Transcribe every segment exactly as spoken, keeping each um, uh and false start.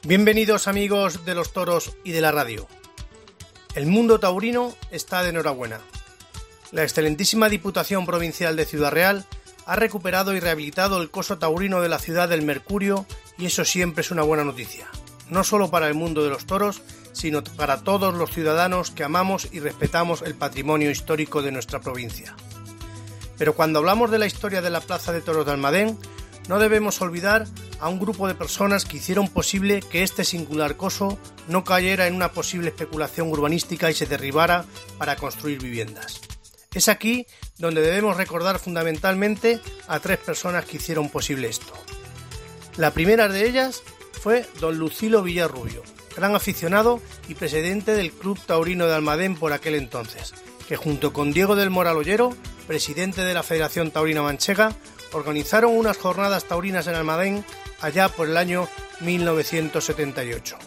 Bienvenidos amigos de los toros y de la radio. El mundo taurino está de enhorabuena. La excelentísima Diputación Provincial de Ciudad Real ha recuperado y rehabilitado el coso taurino de la ciudad del Mercurio y eso siempre es una buena noticia, no solo para el mundo de los toros, sino para todos los ciudadanos que amamos y respetamos el patrimonio histórico de nuestra provincia. Pero cuando hablamos de la historia de la Plaza de Toros de Almadén, no debemos olvidar a un grupo de personas que hicieron posible que este singular coso no cayera en una posible especulación urbanística y se derribara para construir viviendas. Es aquí donde debemos recordar fundamentalmente a tres personas que hicieron posible esto. La primera de ellas fue don Lucilo Villarrubio, gran aficionado y presidente del Club Taurino de Almadén por aquel entonces, que junto con Diego del Moral Ollero, presidente de la Federación Taurina Manchega, organizaron unas jornadas taurinas en Almadén allá por el año mil novecientos setenta y ocho.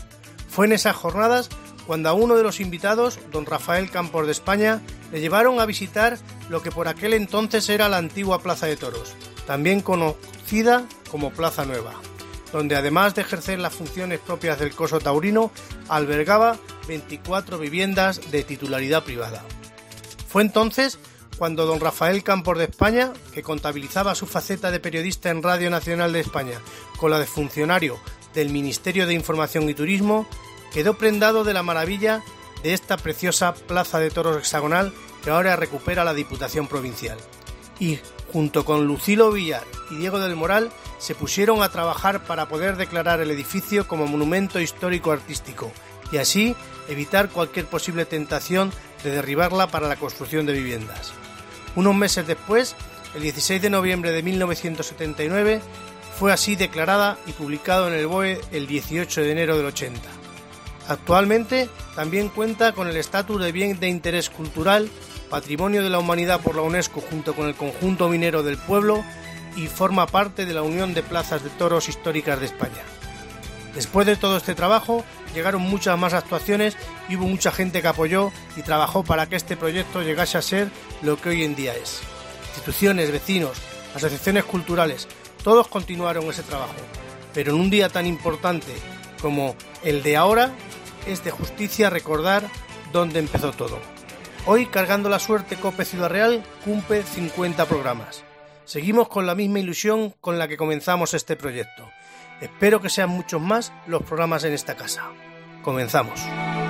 Fue en esas jornadas cuando a uno de los invitados, don Rafael Campos de España, le llevaron a visitar lo que por aquel entonces era la antigua Plaza de Toros, también conocida como Plaza Nueva, donde además de ejercer las funciones propias del coso taurino, albergaba veinticuatro viviendas de titularidad privada. Fue entonces cuando don Rafael Campos de España, que contabilizaba su faceta de periodista en Radio Nacional de España con la de funcionario del Ministerio de Información y Turismo, quedó prendado de la maravilla de esta preciosa Plaza de Toros hexagonal que ahora recupera la Diputación Provincial. Y, junto con Lucilo Villar y Diego del Moral, se pusieron a trabajar para poder declarar el edificio como monumento histórico artístico y así evitar cualquier posible tentación de derribarla para la construcción de viviendas. Unos meses después, el dieciséis de noviembre de mil novecientos setenta y nueve, fue así declarada y publicado en el B O E el dieciocho de enero del ochenta. Actualmente también cuenta con el estatus de bien de interés cultural, Patrimonio de la Humanidad por la UNESCO junto con el conjunto minero del pueblo y forma parte de la Unión de Plazas de Toros Históricas de España. Después de todo este trabajo, llegaron muchas más actuaciones y hubo mucha gente que apoyó y trabajó para que este proyecto llegase a ser lo que hoy en día es. Instituciones, vecinos, asociaciones culturales, todos continuaron ese trabajo, pero en un día tan importante como el de ahora, es de justicia recordar dónde empezó todo. Hoy, Cargando la Suerte Cope Ciudad Real cumple cincuenta programas. Seguimos con la misma ilusión con la que comenzamos este proyecto. Espero que sean muchos más los programas en esta casa. Comenzamos.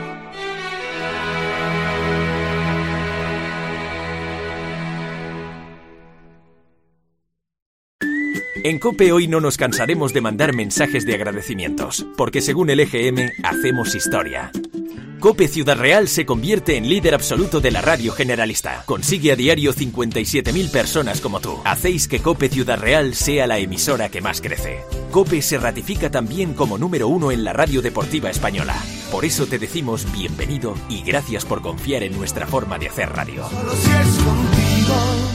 En COPE hoy no nos cansaremos de mandar mensajes de agradecimientos, porque según el E G M, hacemos historia. COPE Ciudad Real se convierte en líder absoluto de la radio generalista. Consigue a diario cincuenta y siete mil personas como tú. Hacéis que COPE Ciudad Real sea la emisora que más crece. COPE se ratifica también como número uno en la radio deportiva española. Por eso te decimos bienvenido y gracias por confiar en nuestra forma de hacer radio. Solo si es contigo.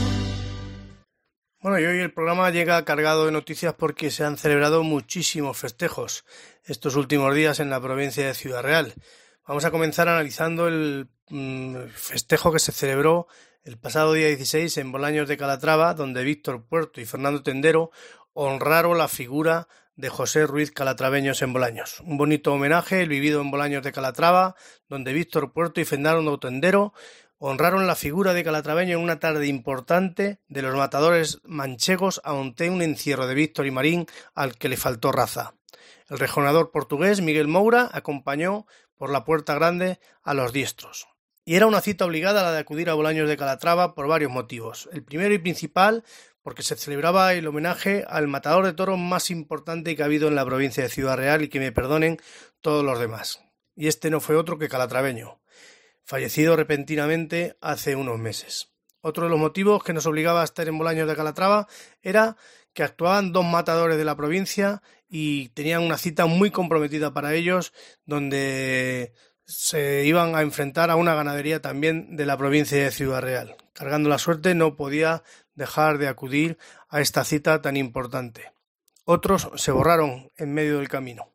Bueno, y hoy el programa llega cargado de noticias porque se han celebrado muchísimos festejos estos últimos días en la provincia de Ciudad Real. Vamos a comenzar analizando el mmm, festejo que se celebró el pasado día dieciséis en Bolaños de Calatrava, donde Víctor Puerto y Fernando Tendero honraron la figura de José Ruiz Calatraveños en Bolaños. Un bonito homenaje, el vivido en Bolaños de Calatrava, donde Víctor Puerto y Fernando Tendero honraron la figura de Calatraveño en una tarde importante de los matadores manchegos ante un encierro de Víctor y Marín al que le faltó raza. El rejonador portugués Miguel Moura acompañó por la puerta grande a los diestros. Y era una cita obligada la de acudir a Bolaños de Calatrava por varios motivos. El primero y principal, porque se celebraba el homenaje al matador de toros más importante que ha habido en la provincia de Ciudad Real y que me perdonen todos los demás. Y este no fue otro que Calatraveño, fallecido repentinamente hace unos meses. Otro de los motivos que nos obligaba a estar en Bolaños de Calatrava era que actuaban dos matadores de la provincia y tenían una cita muy comprometida para ellos, donde se iban a enfrentar a una ganadería también de la provincia de Ciudad Real. Cargando la Suerte no podía dejar de acudir a esta cita tan importante. Otros se borraron en medio del camino.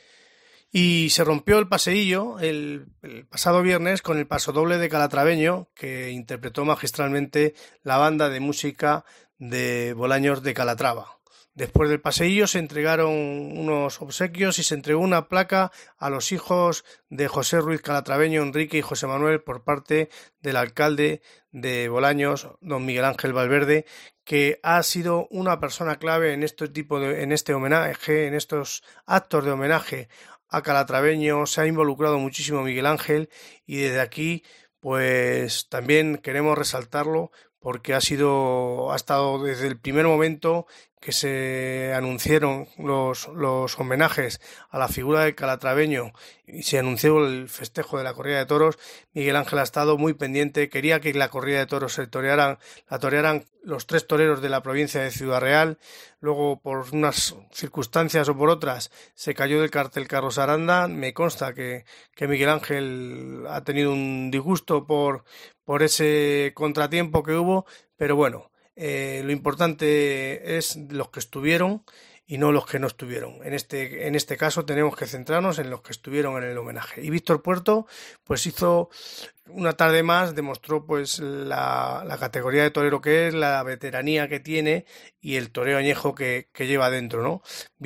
Y se rompió el paseillo el, el pasado viernes con el pasodoble de Calatraveño, que interpretó magistralmente la banda de música de Bolaños de Calatrava. Después del paseillo se entregaron unos obsequios y se entregó una placa a los hijos de José Ruiz Calatraveño, Enrique y José Manuel, por parte del alcalde de Bolaños, don Miguel Ángel Valverde, que ha sido una persona clave en este tipo de, en este homenaje, en estos actos de homenaje a Calatraveño. Se ha involucrado muchísimo Miguel Ángel y desde aquí pues también queremos resaltarlo, porque ha sido, ha estado desde el primer momento que se anunciaron los, los homenajes a la figura del Calatraveño y se anunció el festejo de la corrida de toros. Miguel Ángel ha estado muy pendiente, quería que la corrida de toros se torearan, la torearan los tres toreros de la provincia de Ciudad Real. Luego, por unas circunstancias o por otras, se cayó del cartel Carlos Aranda. Me consta que, que Miguel Ángel ha tenido un disgusto por, por ese contratiempo que hubo, pero bueno, eh, lo importante es los que estuvieron y no los que no estuvieron. En este, en este caso tenemos que centrarnos en los que estuvieron en el homenaje. Y Víctor Puerto pues hizo una tarde más, demostró pues la, la categoría de torero que es, la veteranía que tiene y el toreo añejo que, que lleva dentro, ¿no?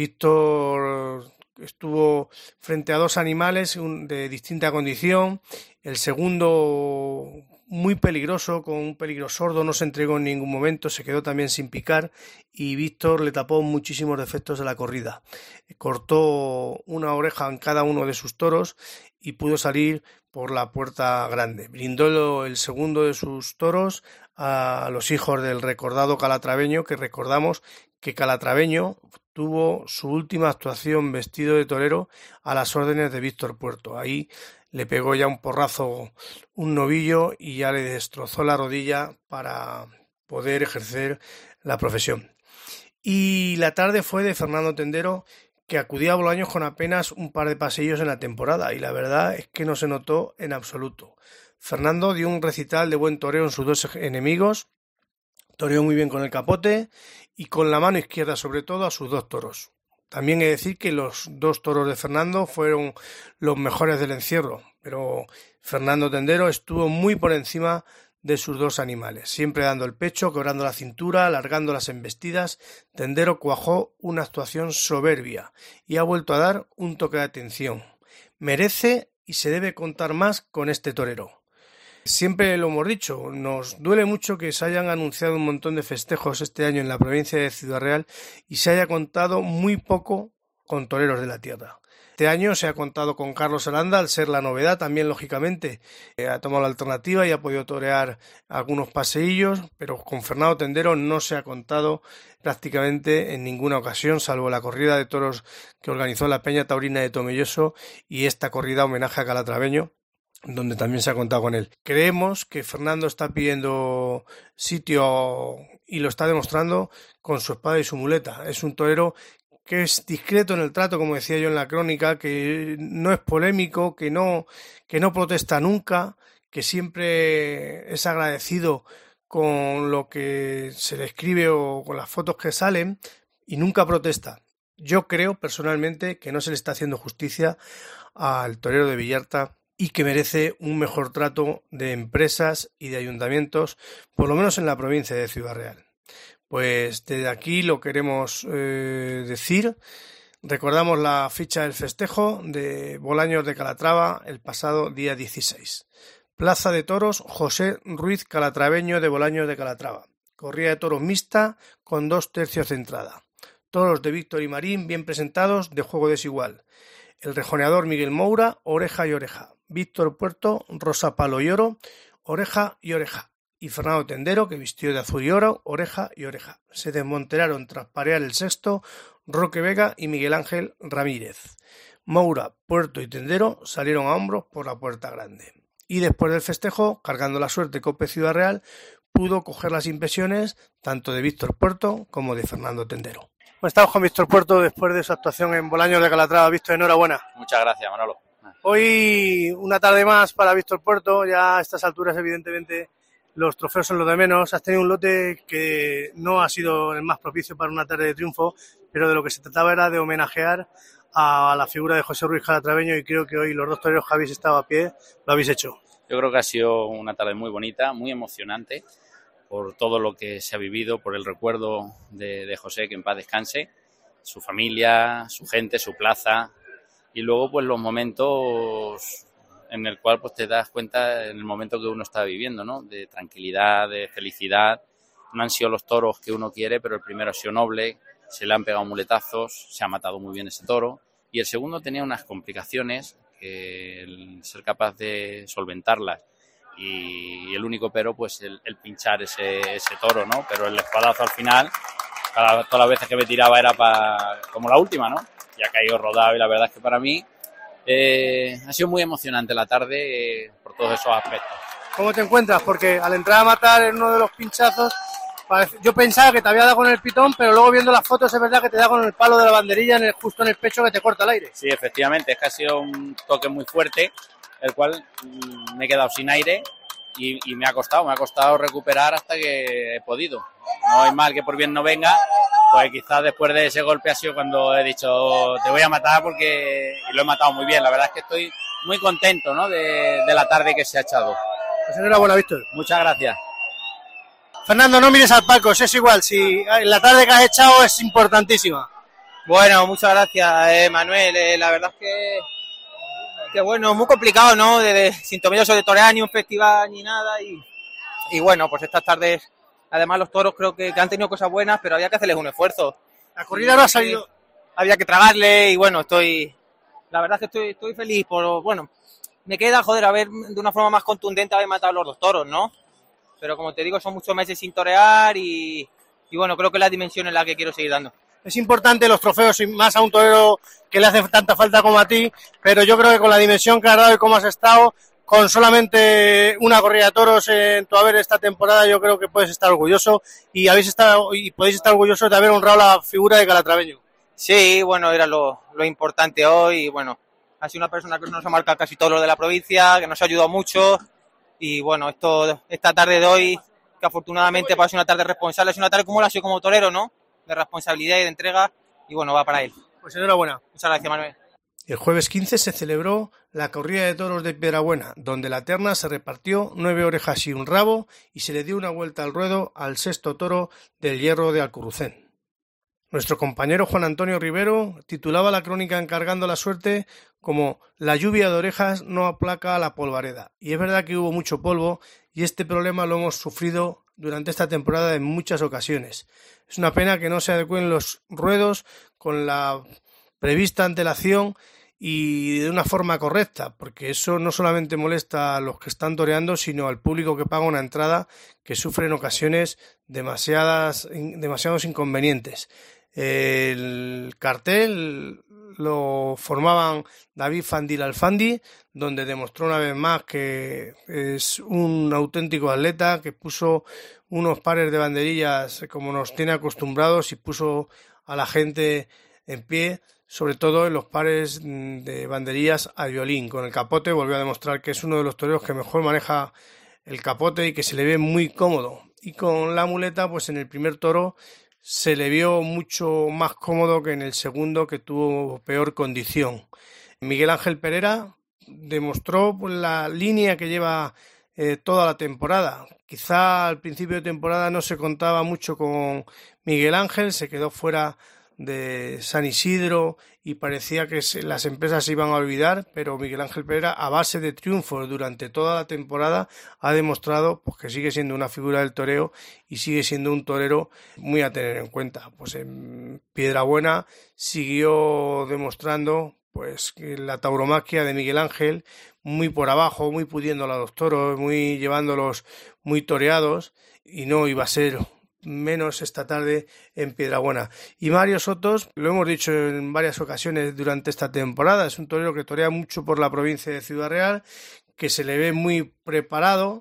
Víctor estuvo frente a dos animales de distinta condición. El segundo, muy peligroso, con un peligro sordo, no se entregó en ningún momento, se quedó también sin picar y Víctor le tapó muchísimos defectos de la corrida. Cortó una oreja en cada uno de sus toros y pudo salir por la puerta grande. Brindó el segundo de sus toros a los hijos del recordado Calatraveño, que recordamos que Calatraveño tuvo su última actuación vestido de torero a las órdenes de Víctor Puerto. Ahí le pegó ya un porrazo un novillo y ya le destrozó la rodilla para poder ejercer la profesión. Y la tarde fue de Fernando Tendero, que acudía a Bolaños con apenas un par de paseillos en la temporada, y la verdad es que no se notó en absoluto. Fernando dio un recital de buen toreo en sus dos enemigos, toreó muy bien con el capote y con la mano izquierda sobre todo a sus dos toros. También he de decir que los dos toros de Fernando fueron los mejores del encierro, pero Fernando Tendero estuvo muy por encima de sus dos animales, siempre dando el pecho, quebrando la cintura, alargando las embestidas. Tendero cuajó una actuación soberbia y ha vuelto a dar un toque de atención. Merece y se debe contar más con este torero. Siempre lo hemos dicho, nos duele mucho que se hayan anunciado un montón de festejos este año en la provincia de Ciudad Real y se haya contado muy poco con toreros de la tierra. Este año se ha contado con Carlos Aranda, al ser la novedad, también lógicamente eh, ha tomado la alternativa y ha podido torear algunos paseillos, pero con Fernando Tendero no se ha contado prácticamente en ninguna ocasión, salvo la corrida de toros que organizó la Peña Taurina de Tomelloso y esta corrida homenaje a Calatraveño, donde también se ha contado con él. Creemos que Fernando está pidiendo sitio y lo está demostrando con su espada y su muleta. Es un torero que es discreto en el trato, como decía yo en la crónica, que no es polémico, que no, que no protesta nunca, que siempre es agradecido con lo que se le escribe o con las fotos que salen y nunca protesta. Yo creo personalmente que no se le está haciendo justicia al torero de Villarta y que merece un mejor trato de empresas y de ayuntamientos, por lo menos en la provincia de Ciudad Real. Pues desde aquí lo queremos eh, decir. Recordamos la ficha del festejo de Bolaños de Calatrava el pasado día dieciséis. Plaza de Toros José Ruiz Calatraveño de Bolaños de Calatrava. Corrida de toros mixta con dos tercios de entrada. Toros de Víctor y Marín bien presentados, de juego desigual. El rejoneador Miguel Moura, oreja y oreja. Víctor Puerto, rosa, palo y oro, oreja y oreja. Y Fernando Tendero, que vistió de azul y oro, oreja y oreja. Se desmonteraron tras parear el sexto Roque Vega y Miguel Ángel Ramírez. Moura, Puerto y Tendero salieron a hombros por la puerta grande. Y después del festejo, cargando la suerte Cope Ciudad Real, pudo coger las impresiones tanto de Víctor Puerto como de Fernando Tendero. Pues estamos con Víctor Puerto después de su actuación en Bolaños de Calatrava. Víctor, enhorabuena. Muchas gracias, Manolo. Hoy una tarde más para Víctor Puerto, ya a estas alturas evidentemente los trofeos son lo de menos. Has tenido un lote que no ha sido el más propicio para una tarde de triunfo, pero de lo que se trataba era de homenajear a la figura de José Ruiz Calatraveño y creo que hoy los dos toreros que habéis estado a pie lo habéis hecho. Yo creo que ha sido una tarde muy bonita, muy emocionante, por todo lo que se ha vivido, por el recuerdo de, de José, que en paz descanse, su familia, su gente, su plaza, y luego pues los momentos en el cual pues te das cuenta en el momento que uno está viviendo, ¿no? De tranquilidad, de felicidad. No han sido los toros que uno quiere, pero el primero ha sido noble, se le han pegado muletazos, se ha matado muy bien ese toro, y el segundo tenía unas complicaciones que el ser capaz de solventarlas, y el único pero pues el, el pinchar ese, ese toro, ¿no? Pero el espadazo al final, cada, todas las veces que me tiraba era para como la última, ¿no? Y ha caído rodado, y la verdad es que para mí eh, ha sido muy emocionante la tarde eh, por todos esos aspectos. ¿Cómo te encuentras? Porque al entrar a matar en uno de los pinchazos, parece, yo pensaba que te había dado con el pitón, pero luego viendo las fotos es verdad que te da con el palo de la banderilla en el, justo en el pecho, que te corta el aire. Sí, efectivamente, es que ha sido un toque muy fuerte, el cual mmm, me he quedado sin aire y, y me ha costado, me ha costado recuperar hasta que he podido. No es mal que por bien no venga, pues quizás después de ese golpe ha sido cuando he dicho te voy a matar, porque y lo he matado muy bien. La verdad es que estoy muy contento, ¿no? de, de la tarde que se ha echado. Pues enhorabuena, Víctor. Muchas gracias. Fernando, no mires al palco, es igual, si la tarde que has echado es importantísima. Bueno, muchas gracias, eh, Manuel. Eh, la verdad es que, que, bueno, muy complicado, ¿no? De, de, sin tomelloso de torear, ni un festival, ni nada. Y, y bueno, pues estas tardes, además los toros creo que, que han tenido cosas buenas, pero había que hacerles un esfuerzo. La corrida no ha salido. Había que tragarle y bueno, estoy... La verdad es que estoy, estoy feliz por, bueno, me queda, joder, haber de una forma más contundente haber matado a los dos toros, ¿no? Pero como te digo, son muchos meses sin torear y, y bueno, creo que la dimensión es la que quiero seguir dando. Es importante los trofeos, y más a un torero que le hace tanta falta como a ti, pero yo creo que con la dimensión que has dado y cómo has estado, con solamente una corrida de toros en tu haber esta temporada, yo creo que puedes estar orgulloso y habéis estado y podéis estar orgullosos de haber honrado la figura de Calatraveño. Sí, bueno, era lo, lo importante hoy y bueno, ha sido una persona que nos ha marcado casi todo lo de la provincia, que nos ha ayudado mucho. Y bueno, esto esta tarde de hoy, que afortunadamente para ser una tarde responsable, es una tarde como la ha sido como torero, ¿no? De responsabilidad y de entrega, y bueno, va para él. Pues enhorabuena. Muchas gracias, Manuel. El jueves quince se celebró la corrida de toros de Piedrabuena, donde la terna se repartió nueve orejas y un rabo, y se le dio una vuelta al ruedo al sexto toro del Hierro de Alcurucén. Nuestro compañero Juan Antonio Rivero titulaba la crónica encargando la suerte como «La lluvia de orejas no aplaca a la polvareda». Y es verdad que hubo mucho polvo, y este problema lo hemos sufrido durante esta temporada en muchas ocasiones. Es una pena que no se adecúen los ruedos con la prevista antelación y de una forma correcta, porque eso no solamente molesta a los que están toreando, sino al público que paga una entrada, que sufre en ocasiones demasiadas, demasiados inconvenientes. El cartel lo formaban David Fandil Alfandi, donde demostró una vez más que es un auténtico atleta, que puso unos pares de banderillas como nos tiene acostumbrados y puso a la gente en pie, sobre todo en los pares de banderillas a violín. Con el capote volvió a demostrar que es uno de los toreros que mejor maneja el capote y que se le ve muy cómodo. Y con la muleta, pues en el primer toro se le vio mucho más cómodo que en el segundo, que tuvo peor condición. Miguel Ángel Pereira demostró pues, la línea que lleva eh, toda la temporada. Quizá al principio de temporada no se contaba mucho con Miguel Ángel, se quedó fuera de San Isidro y parecía que las empresas se iban a olvidar, pero Miguel Ángel Pereira, a base de triunfos durante toda la temporada, ha demostrado pues, que sigue siendo una figura del toreo y sigue siendo un torero muy a tener en cuenta. Pues en Piedrabuena siguió demostrando pues que la tauromaquia de Miguel Ángel, muy por abajo, muy pudiéndola a los toros, muy llevándolos muy toreados, y no iba a ser menos esta tarde en Piedrabuena. Y Mario Sotos, lo hemos dicho en varias ocasiones durante esta temporada, es un torero que torea mucho por la provincia de Ciudad Real, que se le ve muy preparado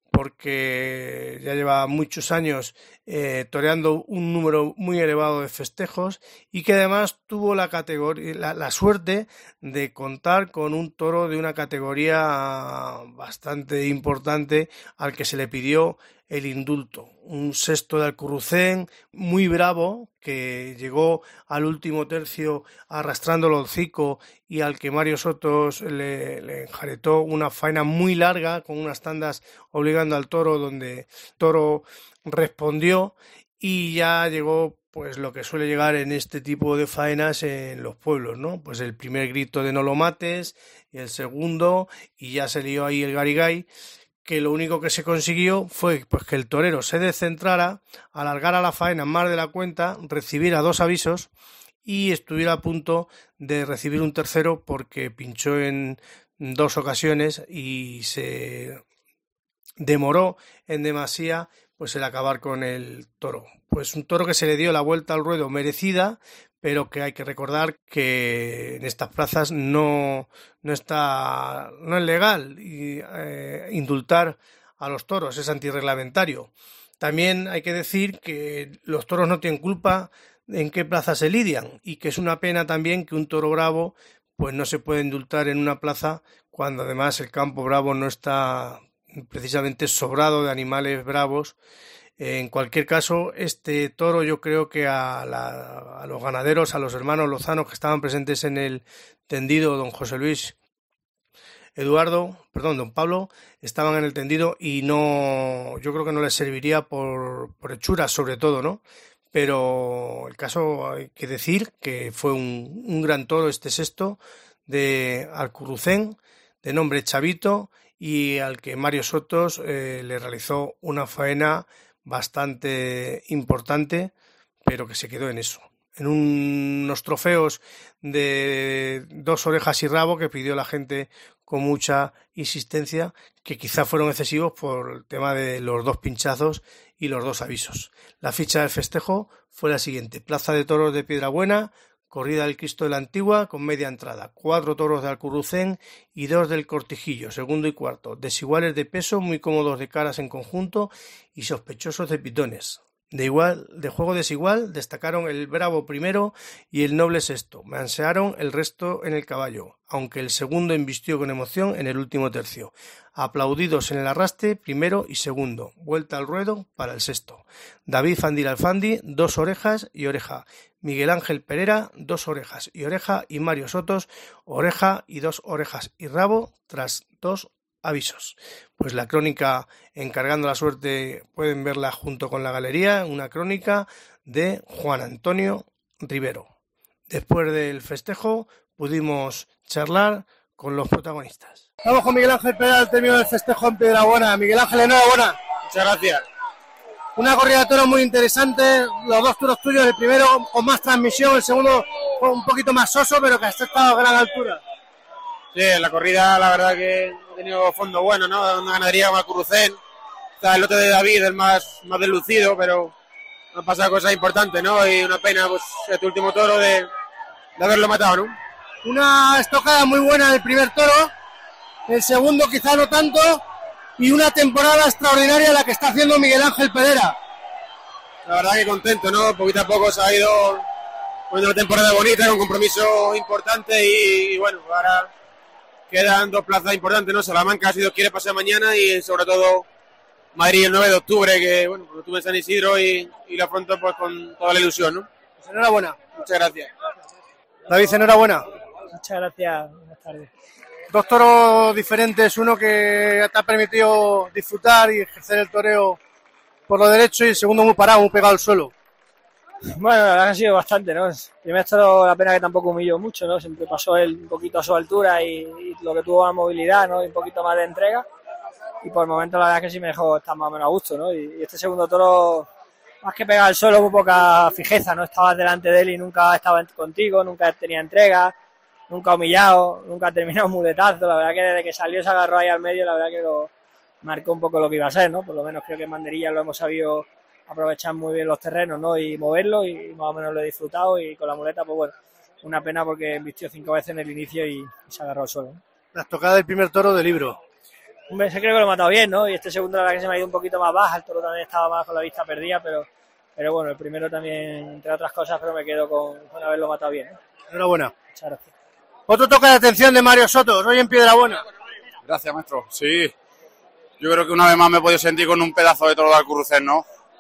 porque ya lleva muchos años eh, toreando un número muy elevado de festejos, y que además tuvo la categoría, la, la suerte de contar con un toro de una categoría bastante importante al que se le pidió el indulto. un sexto de Alcurrucén muy bravo, que llegó al último tercio arrastrando el hocico y al que Mario Sotos le, le enjaretó una faena muy larga con unas tandas obligando al toro, donde el toro respondió, y ya llegó pues lo que suele llegar en este tipo de faenas en los pueblos, ¿no? Pues el primer grito de no lo mates y el segundo, y ya se lió ahí el garigay, que lo único que se consiguió fue pues que el torero se descentrara, alargara la faena más de la cuenta, recibiera dos avisos y estuviera a punto de recibir un tercero porque pinchó en dos ocasiones y se demoró en demasía pues el acabar con el toro. Pues un toro que se le dio la vuelta al ruedo merecida, pero que hay que recordar que en estas plazas no, no está, no es legal y, eh, indultar a los toros, es antirreglamentario. También hay que decir que los toros no tienen culpa en qué plaza se lidian, y que es una pena también que un toro bravo pues no se puede indultar en una plaza cuando además el campo bravo no está precisamente sobrado de animales bravos. En cualquier caso, este toro yo creo que a, la, a los ganaderos, a los hermanos Lozano que estaban presentes en el tendido, don José Luis, Eduardo, perdón, don Pablo, estaban en el tendido y no, yo creo que no les serviría por, por hechuras sobre todo, ¿no? Pero el caso hay que decir que fue un, un gran toro este sexto de Alcurrucén, de nombre Chavito, y al que Mario Sotos eh, le realizó una faena bastante importante, pero que se quedó en eso, en un, unos trofeos de dos orejas y rabo que pidió la gente con mucha insistencia, que quizá fueron excesivos por el tema de los dos pinchazos y los dos avisos. La ficha del festejo fue la siguiente: Plaza de Toros de Piedrabuena, corrida del Cristo de la Antigua con media entrada, cuatro toros de Alcurrucén y dos del Cortijillo, segundo y cuarto, desiguales de peso, muy cómodos de caras en conjunto y sospechosos de pitones. De igual, de juego desigual destacaron el Bravo primero y el Noble sexto, mansearon el resto en el caballo, aunque el segundo embistió con emoción en el último tercio. Aplaudidos en el arrastre primero y segundo, vuelta al ruedo para el sexto. David Fandil Alfandi, dos orejas y oreja. Miguel Ángel Pereira, dos orejas y oreja, y Mario Sotos, oreja y dos orejas y rabo, tras dos avisos. Pues la crónica Encargando la Suerte pueden verla junto con la galería, una crónica de Juan Antonio Rivero. Después del festejo pudimos charlar con los protagonistas. Estamos con Miguel Ángel Pereira al término del festejo en Piedrabuena. Miguel Ángel, enhorabuena. Muchas gracias. Una corrida de toros muy interesante, los dos toros tuyos, el primero con más transmisión, el segundo un poquito más soso, pero que has estado a gran altura. Sí, la corrida la verdad que ha tenido fondo bueno, ¿no? Una ganadería como Alcurrucén, está el lote de David, el más, más deslucido, pero han pasado cosas importantes, ¿no? Y una pena, pues, este último toro de, de haberlo matado, ¿no? Una estocada muy buena del primer toro, el segundo quizá no tanto, y una temporada extraordinaria la que está haciendo Miguel Ángel Pereira. La verdad que contento, ¿no? Poquito a poco se ha ido poniendo una temporada bonita, con compromiso importante y, y bueno, ahora quedan dos plazas importantes, ¿no? Salamanca, si Dios quiere, pasa mañana, y sobre todo Madrid el nueve de octubre, que bueno, lo tuve en San Isidro y, y lo afronto pues con toda la ilusión, ¿no? Pues enhorabuena. Muchas gracias. David, enhorabuena. Muchas gracias, buenas tardes. Dos toros diferentes, uno que te ha permitido disfrutar y ejercer el toreo por lo derecho, y el segundo muy parado, muy pegado al suelo. Bueno, la verdad que ha sido bastante, ¿no? El primer toro, la pena que tampoco humilló mucho, ¿no? Siempre pasó él un poquito a su altura y, y lo que tuvo más movilidad, ¿no? Y un poquito más de entrega. Y por el momento la verdad es que sí me dejó estar más o menos a gusto, ¿no? Y, y este segundo toro, más que pegar al suelo, muy poca fijeza, ¿no? Estabas delante de él y nunca estaba contigo, nunca tenía entrega, nunca humillado, nunca ha terminado un muletazo. La verdad que desde que salió se agarró ahí al medio, la verdad que lo marcó un poco lo que iba a ser, ¿no? Por lo menos creo que en banderillas lo hemos sabido aprovechar muy bien los terrenos, ¿no? Y moverlo, y más o menos lo he disfrutado, y con la muleta, pues bueno, una pena porque vistió cinco veces en el inicio y, y se agarró al suelo, ¿no? La estocada del primer toro de Libro. Hombre, ese creo que lo he matado bien, ¿no? Y este segundo la verdad que se me ha ido un poquito más baja, el toro también estaba más con la vista perdida, pero pero bueno, el primero también, entre otras cosas, pero me quedo con, con haberlo matado bien, ¿no? Enhorabuena. Muchas gracias. Otro toque de atención de Mario Sotos, hoy en Piedrabuena. Gracias, maestro. Sí, yo creo que una vez más me he podido sentir con un pedazo de toro de Alcurrucén, ¿no?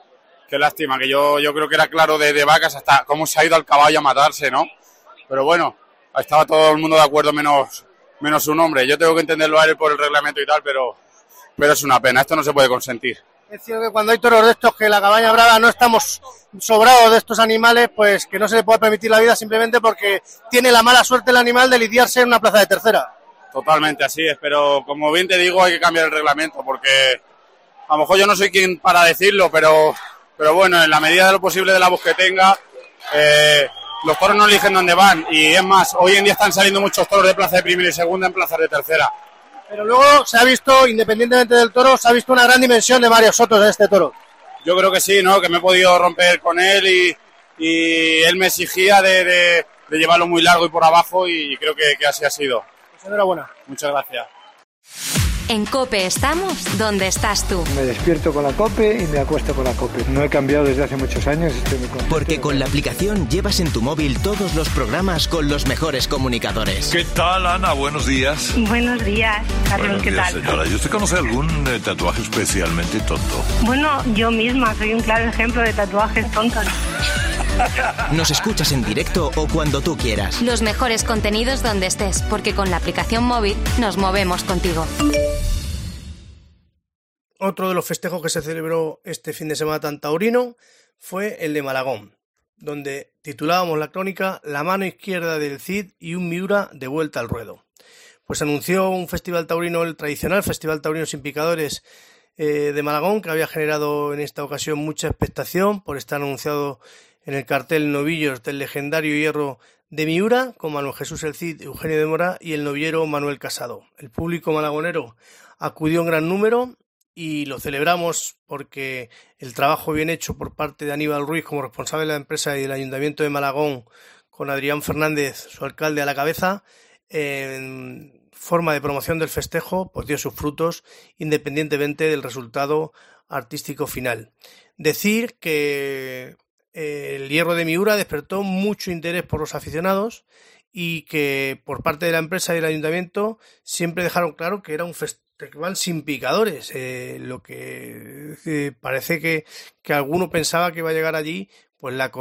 qué lástima, que yo, yo creo que era claro de, de vacas hasta cómo se ha ido al caballo a matarse, ¿no? Pero bueno, estaba todo el mundo de acuerdo menos, menos un hombre. Yo tengo que entenderlo a él por el reglamento y tal, pero, pero es una pena, esto no se puede consentir. Es cierto que cuando hay toros de estos que la cabaña brava no estamos sobrados de estos animales, pues que no se le puede permitir la vida simplemente porque tiene la mala suerte el animal de lidiarse en una plaza de tercera. Totalmente, así es, pero como bien te digo hay que cambiar el reglamento porque a lo mejor yo no soy quien para decirlo, pero, pero bueno, en la medida de lo posible de la voz que tenga, eh, los toros no eligen dónde van y es más, hoy en día están saliendo muchos toros de plaza de primera y segunda en plazas de tercera. Pero luego se ha visto, independientemente del toro, se ha visto una gran dimensión de Mario Soto en este toro. Yo creo que sí, ¿no? Que me he podido romper con él y, y él me exigía de, de, de llevarlo muy largo y por abajo y creo que, que así ha sido. Pues enhorabuena. Muchas gracias. En COPE estamos donde estás tú. Me despierto con la COPE y me acuesto con la COPE. No he cambiado desde hace muchos años. Estoy muy contento. Porque con la aplicación llevas en tu móvil todos los programas con los mejores comunicadores. ¿Qué tal, Ana? Buenos días. Buenos días, Carlos. Buenos ¿Qué días, tal? señora. ¿Y usted conoce algún eh, tatuaje especialmente tonto? Bueno, yo misma soy un claro ejemplo de tatuajes tontos. Nos escuchas en directo o cuando tú quieras. Los mejores contenidos donde estés, porque con la aplicación móvil nos movemos contigo. Otro de los festejos que se celebró este fin de semana tan taurino fue el de Malagón, donde titulábamos la crónica La mano izquierda del Cid y un Miura de vuelta al ruedo. Pues anunció un festival taurino, el tradicional Festival Taurino Sin Picadores eh, de Malagón, que había generado en esta ocasión mucha expectación por estar anunciado en el cartel novillos del legendario hierro de Miura, con Manuel Jesús el Cid, Eugenio de Mora y el novillero Manuel Casado. El público malagonero acudió en gran número y lo celebramos porque el trabajo bien hecho por parte de Aníbal Ruiz como responsable de la empresa y del Ayuntamiento de Malagón, con Adrián Fernández, su alcalde, a la cabeza, en forma de promoción del festejo, pues dio sus frutos independientemente del resultado artístico final. Decir que el hierro de Miura despertó mucho interés por los aficionados y que por parte de la empresa y del ayuntamiento siempre dejaron claro que era un festival sin picadores, eh, lo que eh, parece que, que alguno pensaba que iba a llegar allí pues la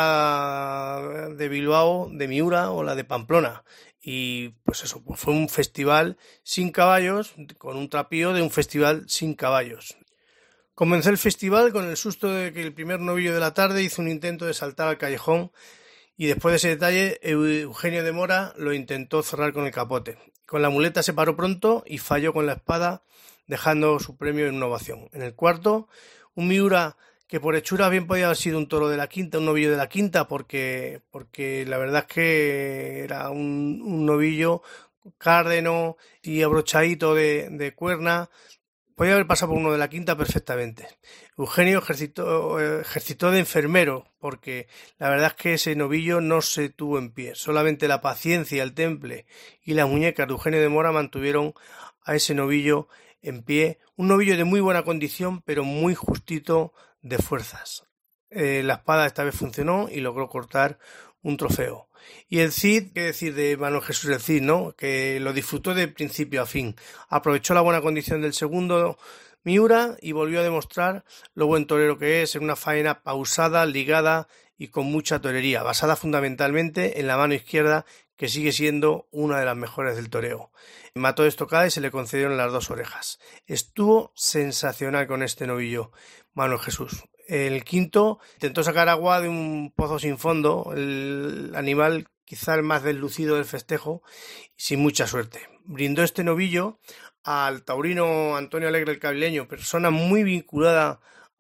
corrida de Bilbao de Miura o la de Pamplona, y pues eso, pues fue un festival sin caballos, con un trapío de un festival sin caballos. Comenzó el festival con el susto de que el primer novillo de la tarde hizo un intento de saltar al callejón y después de ese detalle Eugenio de Mora lo intentó cerrar con el capote. Con la muleta se paró pronto y falló con la espada, dejando su premio en una ovación. En el cuarto, un Miura que por hechura bien podía haber sido un toro de la quinta, un novillo de la quinta, porque, porque la verdad es que era un, un novillo cárdeno y abrochadito de, de cuerna. Podía haber pasado por uno de la quinta perfectamente. Eugenio ejercitó, ejercitó de enfermero, porque la verdad es que ese novillo no se tuvo en pie. Solamente la paciencia, el temple y las muñecas de Eugenio de Mora mantuvieron a ese novillo en pie. Un novillo de muy buena condición, pero muy justito de fuerzas. Eh, la espada esta vez funcionó y logró cortar un trofeo. Y el Cid, qué decir de Manuel Jesús el Cid, ¿no? Que lo disfrutó de principio a fin. Aprovechó la buena condición del segundo Miura y volvió a demostrar lo buen torero que es, en una faena pausada, ligada y con mucha torería, basada fundamentalmente en la mano izquierda, que sigue siendo una de las mejores del toreo. Mató de estocada y se le concedieron las dos orejas. Estuvo sensacional con este novillo, Manuel Jesús. El quinto intentó sacar agua de un pozo sin fondo, el animal quizá el más deslucido del festejo, sin mucha suerte. Brindó este novillo al taurino Antonio Alegre el Cabileño, persona muy vinculada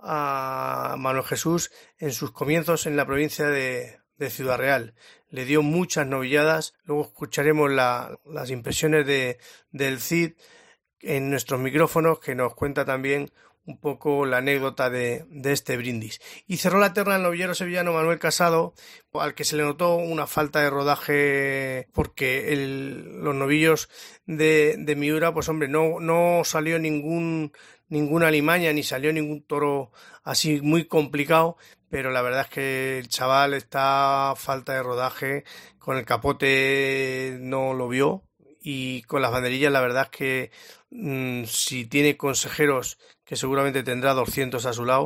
a Manuel Jesús en sus comienzos en la provincia de, de Ciudad Real. Le dio muchas novilladas, luego escucharemos la, las impresiones de, del Cid en nuestros micrófonos, que nos cuenta también un poco la anécdota de, de este brindis. Y cerró la terna el novillero sevillano Manuel Casado, al que se le notó una falta de rodaje porque el, los novillos de, de Miura, pues hombre, no, no salió ningún ninguna alimaña ni salió ningún toro así muy complicado, pero la verdad es que el chaval está a falta de rodaje, con el capote no lo vio, y con las banderillas la verdad es que mmm, si tiene consejeros, que seguramente tendrá doscientos a su lado,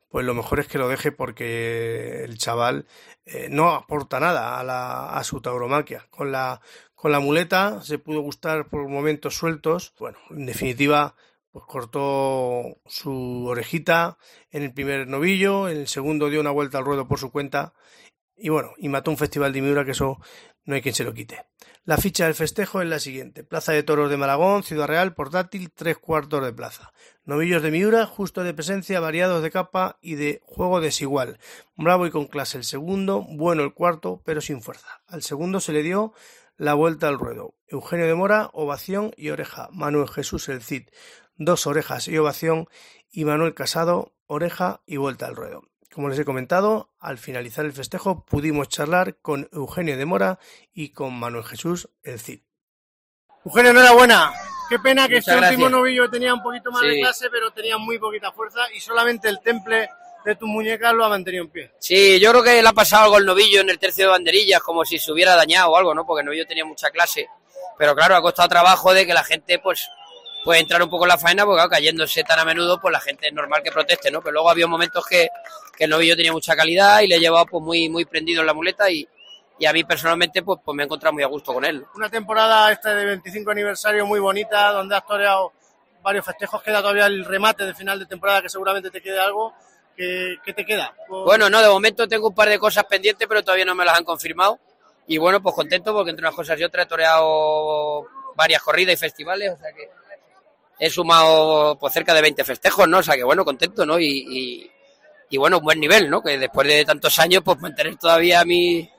pues lo mejor es que lo deje porque el chaval eh, no aporta nada a, la, a su tauromaquia. Con la, con la muleta se pudo gustar por momentos sueltos. Bueno, en definitiva, pues cortó su orejita en el primer novillo, en el segundo dio una vuelta al ruedo por su cuenta y bueno, y mató un festival de Miura, que eso no hay quien se lo quite. La ficha del festejo es la siguiente: Plaza de Toros de Malagón, Ciudad Real, portátil, tres cuartos de plaza. Novillos de Miura, justos de presencia, variados de capa y de juego desigual. Bravo y con clase el segundo, bueno el cuarto, pero sin fuerza. Al segundo se le dio la vuelta al ruedo. Eugenio de Mora, ovación y oreja. Manuel Jesús el Cid, dos orejas y ovación. Y Manuel Casado, oreja y vuelta al ruedo. Como les he comentado, al finalizar el festejo pudimos charlar con Eugenio de Mora y con Manuel Jesús el Cid. Eugenio, enhorabuena. Qué pena que Muchas este gracias. último novillo tenía un poquito más Sí. de clase, pero tenía muy poquita fuerza y solamente el temple de tus muñecas lo ha mantenido en pie. Sí, yo creo que le ha pasado algo al novillo en el tercio de banderillas, como si se hubiera dañado o algo, ¿no? Porque el novillo tenía mucha clase. Pero claro, ha costado trabajo de que la gente, pues, puede entrar un poco en la faena, porque claro, cayéndose tan a menudo, pues la gente es normal que proteste, ¿no? Pero luego había momentos que, que el novillo tenía mucha calidad y le he llevado pues muy, muy prendido en la muleta y, y a mí personalmente pues, pues me he encontrado muy a gusto con él. Una temporada esta de veinticinco aniversario muy bonita, donde has toreado varios festejos. Queda todavía el remate de final de temporada, que seguramente te quede algo. ¿Qué, qué te queda? Por... Bueno, no, de momento tengo un par de cosas pendientes, pero todavía no me las han confirmado. Y bueno, pues contento porque entre unas cosas y otras he toreado varias corridas y festivales, o sea que he sumado pues cerca de veinte festejos, ¿no? O sea que bueno, contento, ¿no? Y, y, y bueno, un buen nivel, ¿no? Que después de tantos años, pues mantener todavía mi,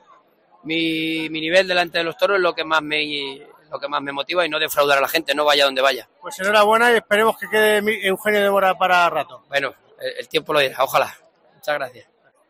mi, mi nivel delante de los toros es lo que más me lo que más me motiva y no defraudar a la gente, no vaya donde vaya. Pues enhorabuena y esperemos que quede Eugenio de Mora para rato. Bueno, el, el tiempo lo dirá, ojalá. Muchas gracias.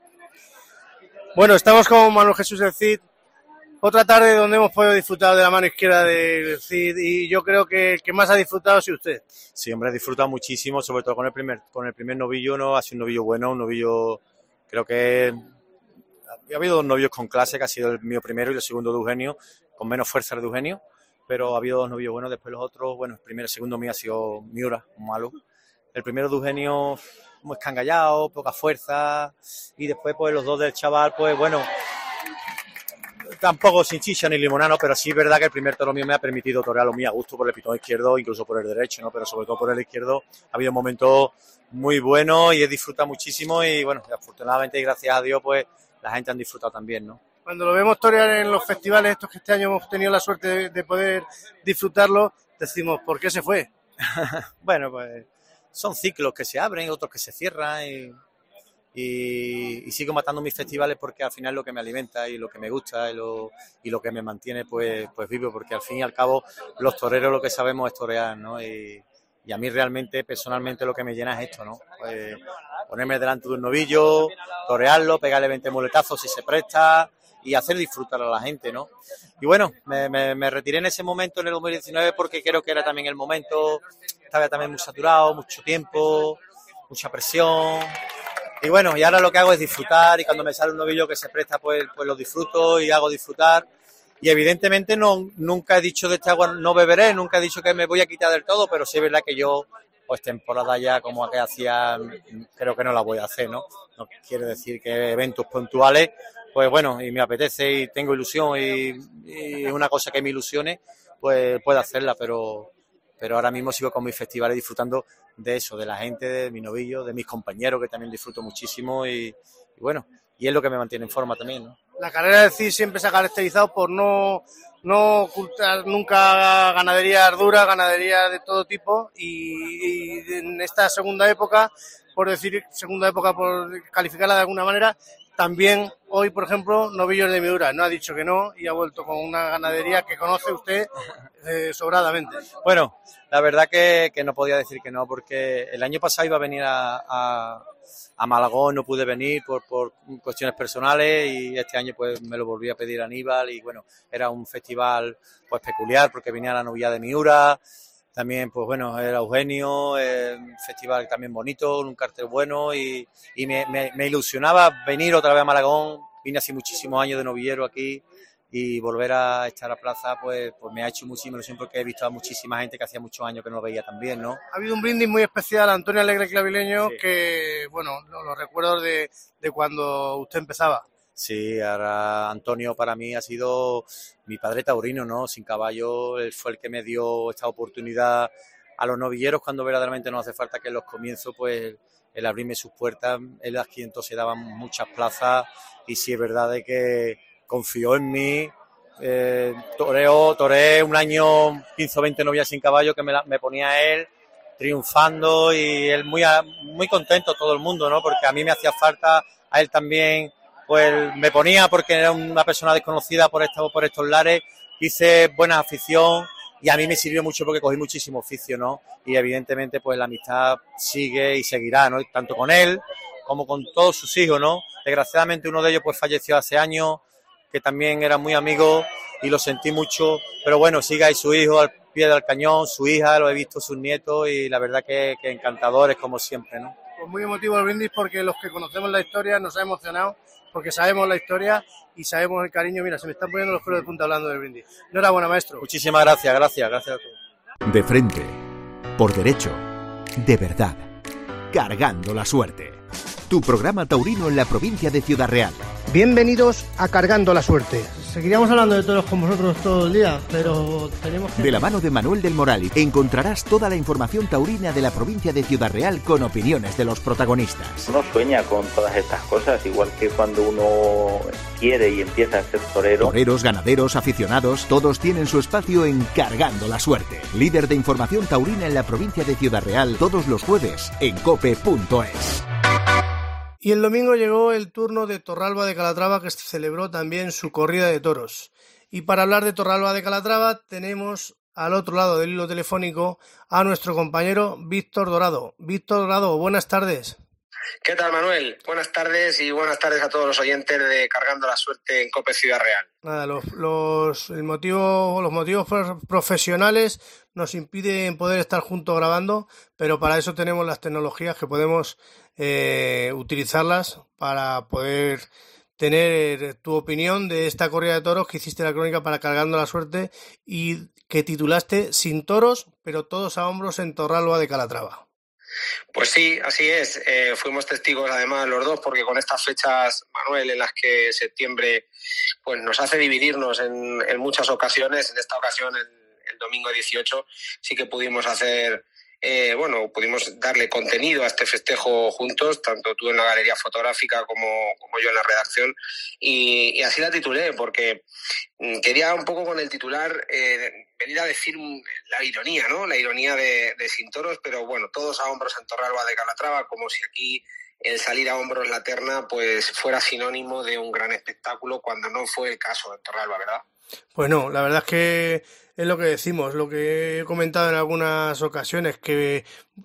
Bueno, estamos con Manuel Jesús del Cid. Otra tarde donde hemos podido disfrutar de la mano izquierda del Cid y yo creo que el que más ha disfrutado ha sido usted. Sí, hombre, he disfrutado muchísimo, sobre todo con el primer con el primer novillo, ¿no? Ha sido un novillo bueno, un novillo, creo que ha habido dos novillos con clase, que ha sido el mío primero y el segundo de Eugenio, con menos fuerza el de Eugenio, pero ha habido dos novillos buenos, después los otros, bueno, el primero y el segundo mío ha sido Miura, malo. El primero de Eugenio muy escangallado, poca fuerza, y después pues los dos del chaval, pues bueno, tampoco sin chicha ni limonano, pero sí es verdad que el primer toro mío me ha permitido torearlo muy a gusto por el pitón izquierdo, incluso por el derecho, ¿no? Pero sobre todo por el izquierdo ha habido momentos muy buenos y he disfrutado muchísimo y bueno, afortunadamente y gracias a Dios pues la gente han disfrutado también, ¿no? Cuando lo vemos torear en los festivales estos que este año hemos tenido la suerte de, de poder disfrutarlo, decimos, ¿por qué se fue? Bueno, pues son ciclos que se abren, otros que se cierran y... Y, y sigo matando mis festivales porque al final es lo que me alimenta y lo que me gusta y lo, y lo que me mantiene pues, pues vivo, porque al fin y al cabo los toreros lo que sabemos es torear, ¿no? Y, y a mí realmente, personalmente, lo que me llena es esto, ¿no? Pues ponerme delante de un novillo, torearlo, pegarle veinte muletazos si se presta y hacer disfrutar a la gente, ¿no? Y bueno, me, me, me retiré en ese momento en el dos mil diecinueve porque creo que era también el momento, estaba también muy saturado, mucho tiempo, mucha presión. Y bueno, y ahora lo que hago es disfrutar y cuando me sale un novillo que se presta, pues, pues lo disfruto y hago disfrutar. Y evidentemente no nunca he dicho de esta agua no beberé, nunca he dicho que me voy a quitar del todo, pero sí es verdad que yo, pues temporada ya como que hacía, creo que no la voy a hacer, ¿no? No quiere decir que eventos puntuales, pues bueno, y me apetece y tengo ilusión y, y una cosa que me ilusione, pues puedo hacerla, pero... pero ahora mismo sigo con mis festivales disfrutando de eso, de la gente, de mi novillo, de mis compañeros, que también disfruto muchísimo y, y bueno, y es lo que me mantiene en forma también, ¿no? La carrera del Cid siempre se ha caracterizado por no, no ocultar nunca ganadería dura, ganadería de todo tipo y, y en esta segunda época, por decir segunda época, por calificarla de alguna manera, también hoy, por ejemplo, novillos de Miura, no ha dicho que no y ha vuelto con una ganadería que conoce usted eh, sobradamente. Bueno, la verdad que, que no podía decir que no, porque el año pasado iba a venir a, a, a Malagón, no pude venir por, por cuestiones personales y este año pues me lo volví a pedir a Aníbal y bueno, era un festival pues peculiar porque venía la novia de Miura, también pues bueno, era Eugenio, eh, un festival también bonito, un cartel bueno y, y me, me, me ilusionaba venir otra vez a Malagón, vine hace muchísimos años de novillero aquí y volver a echar a plaza pues, pues me ha hecho muchísima ilusión porque he visto a muchísima gente que hacía muchos años que no lo veía también, ¿no? Ha habido un brindis muy especial a Antonio Alegre Clavileño, sí. que, bueno, los, los recuerdos de, de cuando usted empezaba. Sí, ahora Antonio para mí ha sido mi padre taurino, ¿no? Sin caballo, él fue el que me dio esta oportunidad a los novilleros cuando verdaderamente no hace falta que en los comienzos, pues, el abrirme sus puertas, él es quien entonces daba muchas plazas y sí es verdad de que confió en mí, eh, toreo, toreé un año quince o veinte novias sin caballo que me, la, me ponía él triunfando y él muy, muy contento todo el mundo, ¿no? Porque a mí me hacía falta, a él también, pues me ponía porque era una persona desconocida por, esta, por estos lares, hice buena afición y a mí me sirvió mucho porque cogí muchísimo oficio, ¿no? Y evidentemente pues la amistad sigue y seguirá, ¿no? Tanto con él como con todos sus hijos, ¿no? Desgraciadamente uno de ellos pues falleció hace años, que también era muy amigo y lo sentí mucho, pero bueno, sigue ahí su hijo al pie del cañón, su hija, lo he visto, sus nietos y la verdad que, que encantadores como siempre, ¿no? Pues muy emotivo el brindis porque los que conocemos la historia nos ha emocionado, porque sabemos la historia y sabemos el cariño. Mira, se me están poniendo los pelos de punta hablando del brindis. Enhorabuena, maestro. Muchísimas gracias, gracias, gracias a todos. De frente, por derecho, de verdad, cargando la suerte. Tu programa taurino en la provincia de Ciudad Real. Bienvenidos a Cargando la Suerte. Seguiríamos hablando de toros con vosotros todo el día, pero tenemos que... De la mano de Manuel del Moral encontrarás toda la información taurina de la provincia de Ciudad Real con opiniones de los protagonistas. Uno sueña con todas estas cosas, igual que cuando uno quiere y empieza a ser torero. Toreros, ganaderos, aficionados, todos tienen su espacio en Cargando la Suerte. Líder de información taurina en la provincia de Ciudad Real, todos los jueves en cope punto es. Y el domingo llegó el turno de Torralba de Calatrava, que celebró también su corrida de toros. Y para hablar de Torralba de Calatrava tenemos al otro lado del hilo telefónico a nuestro compañero Víctor Dorado. Víctor Dorado, buenas tardes. ¿Qué tal, Manuel? Buenas tardes y buenas tardes a todos los oyentes de Cargando la Suerte en COPE Ciudad Real. Nada, los, los, el motivo, los motivos profesionales nos impiden poder estar juntos grabando, pero para eso tenemos las tecnologías que podemos eh, utilizarlas para poder tener tu opinión de esta corrida de toros que hiciste la crónica para Cargando la Suerte y que titulaste Sin toros, pero todos a hombros en Torralba de Calatrava. Pues sí, así es. Eh, fuimos testigos además los dos porque con estas fechas, Manuel, en las que septiembre pues nos hace dividirnos en, en muchas ocasiones, en esta ocasión el, el domingo dieciocho sí que pudimos hacer, eh, bueno, pudimos darle contenido a este festejo juntos, tanto tú en la galería fotográfica como, como yo en la redacción y, y así la titulé porque quería un poco con el titular eh, venir a decir la ironía, ¿no? La ironía de, de Sin toros, pero bueno, todos a hombros en Torralba de Calatrava, como si aquí el salir a hombros la terna pues fuera sinónimo de un gran espectáculo, cuando no fue el caso en Torralba, ¿verdad? Pues no, la verdad es que es lo que decimos, lo que he comentado en algunas ocasiones, que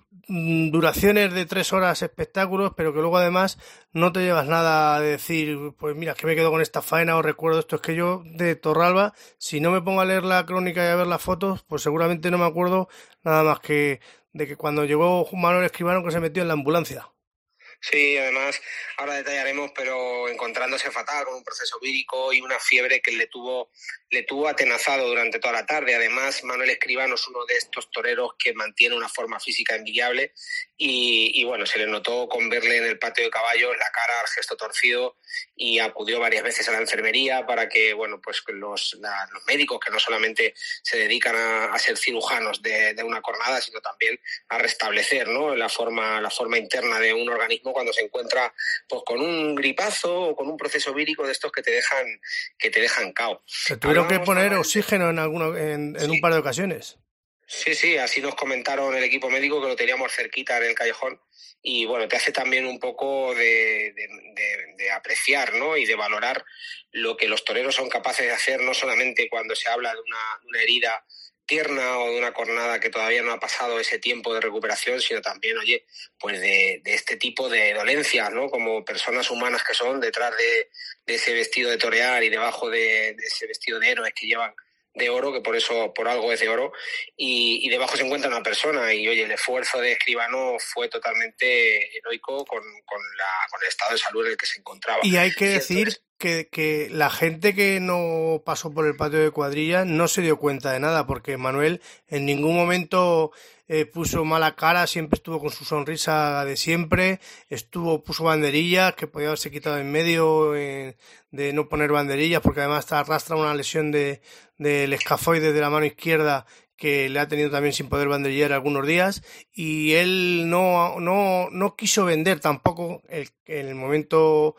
duraciones de tres horas espectáculos, pero que luego además no te llevas nada a decir, pues mira, que me quedo con esta faena o recuerdo esto. Es que yo de Torralba, si no me pongo a leer la crónica y a ver las fotos, pues seguramente no me acuerdo nada más que de que cuando llegó Manuel Escribano que se metió en la ambulancia. Sí, además, ahora detallaremos, pero encontrándose fatal con un proceso vírico y una fiebre que le tuvo, le tuvo atenazado durante toda la tarde. Además, Manuel Escribano es uno de estos toreros que mantiene una forma física envidiable y, y bueno, se le notó con verle en el patio de caballos la cara, el gesto torcido y acudió varias veces a la enfermería para que, bueno, pues los, la, los médicos que no solamente se dedican a, a ser cirujanos de, de una cornada, sino también a restablecer, ¿no?, la forma, la forma interna de un organismo cuando se encuentra pues con un gripazo o con un proceso vírico de estos que te dejan que te dejan cao. Se tuvieron que poner oxígeno en alguno en, en sí. un par de ocasiones. Sí, sí, así nos comentaron el equipo médico que lo teníamos cerquita en el callejón y bueno, te hace también un poco de, de, de, de apreciar, ¿no?, y de valorar lo que los toreros son capaces de hacer, no solamente cuando se habla de una, de una herida tierna o de una cornada que todavía no ha pasado ese tiempo de recuperación, sino también, oye, pues de, de este tipo de dolencias, ¿no?, como personas humanas que son detrás de, de ese vestido de torear y debajo de, de ese vestido de héroes que llevan de oro, que por eso, por algo es de oro, y, y debajo se encuentra una persona y, oye, el esfuerzo de Escribano fue totalmente heroico con, con, la, con el estado de salud en el que se encontraba. Y hay que decir que, que la gente que no pasó por el patio de cuadrilla no se dio cuenta de nada, porque Manuel en ningún momento eh, puso mala cara, siempre estuvo con su sonrisa de siempre, estuvo puso banderillas, que podía haberse quitado en medio eh, de no poner banderillas, porque además arrastra una lesión de del escafoide de la mano izquierda, que le ha tenido también sin poder banderillar algunos días, y él no no no quiso vender tampoco el, el momento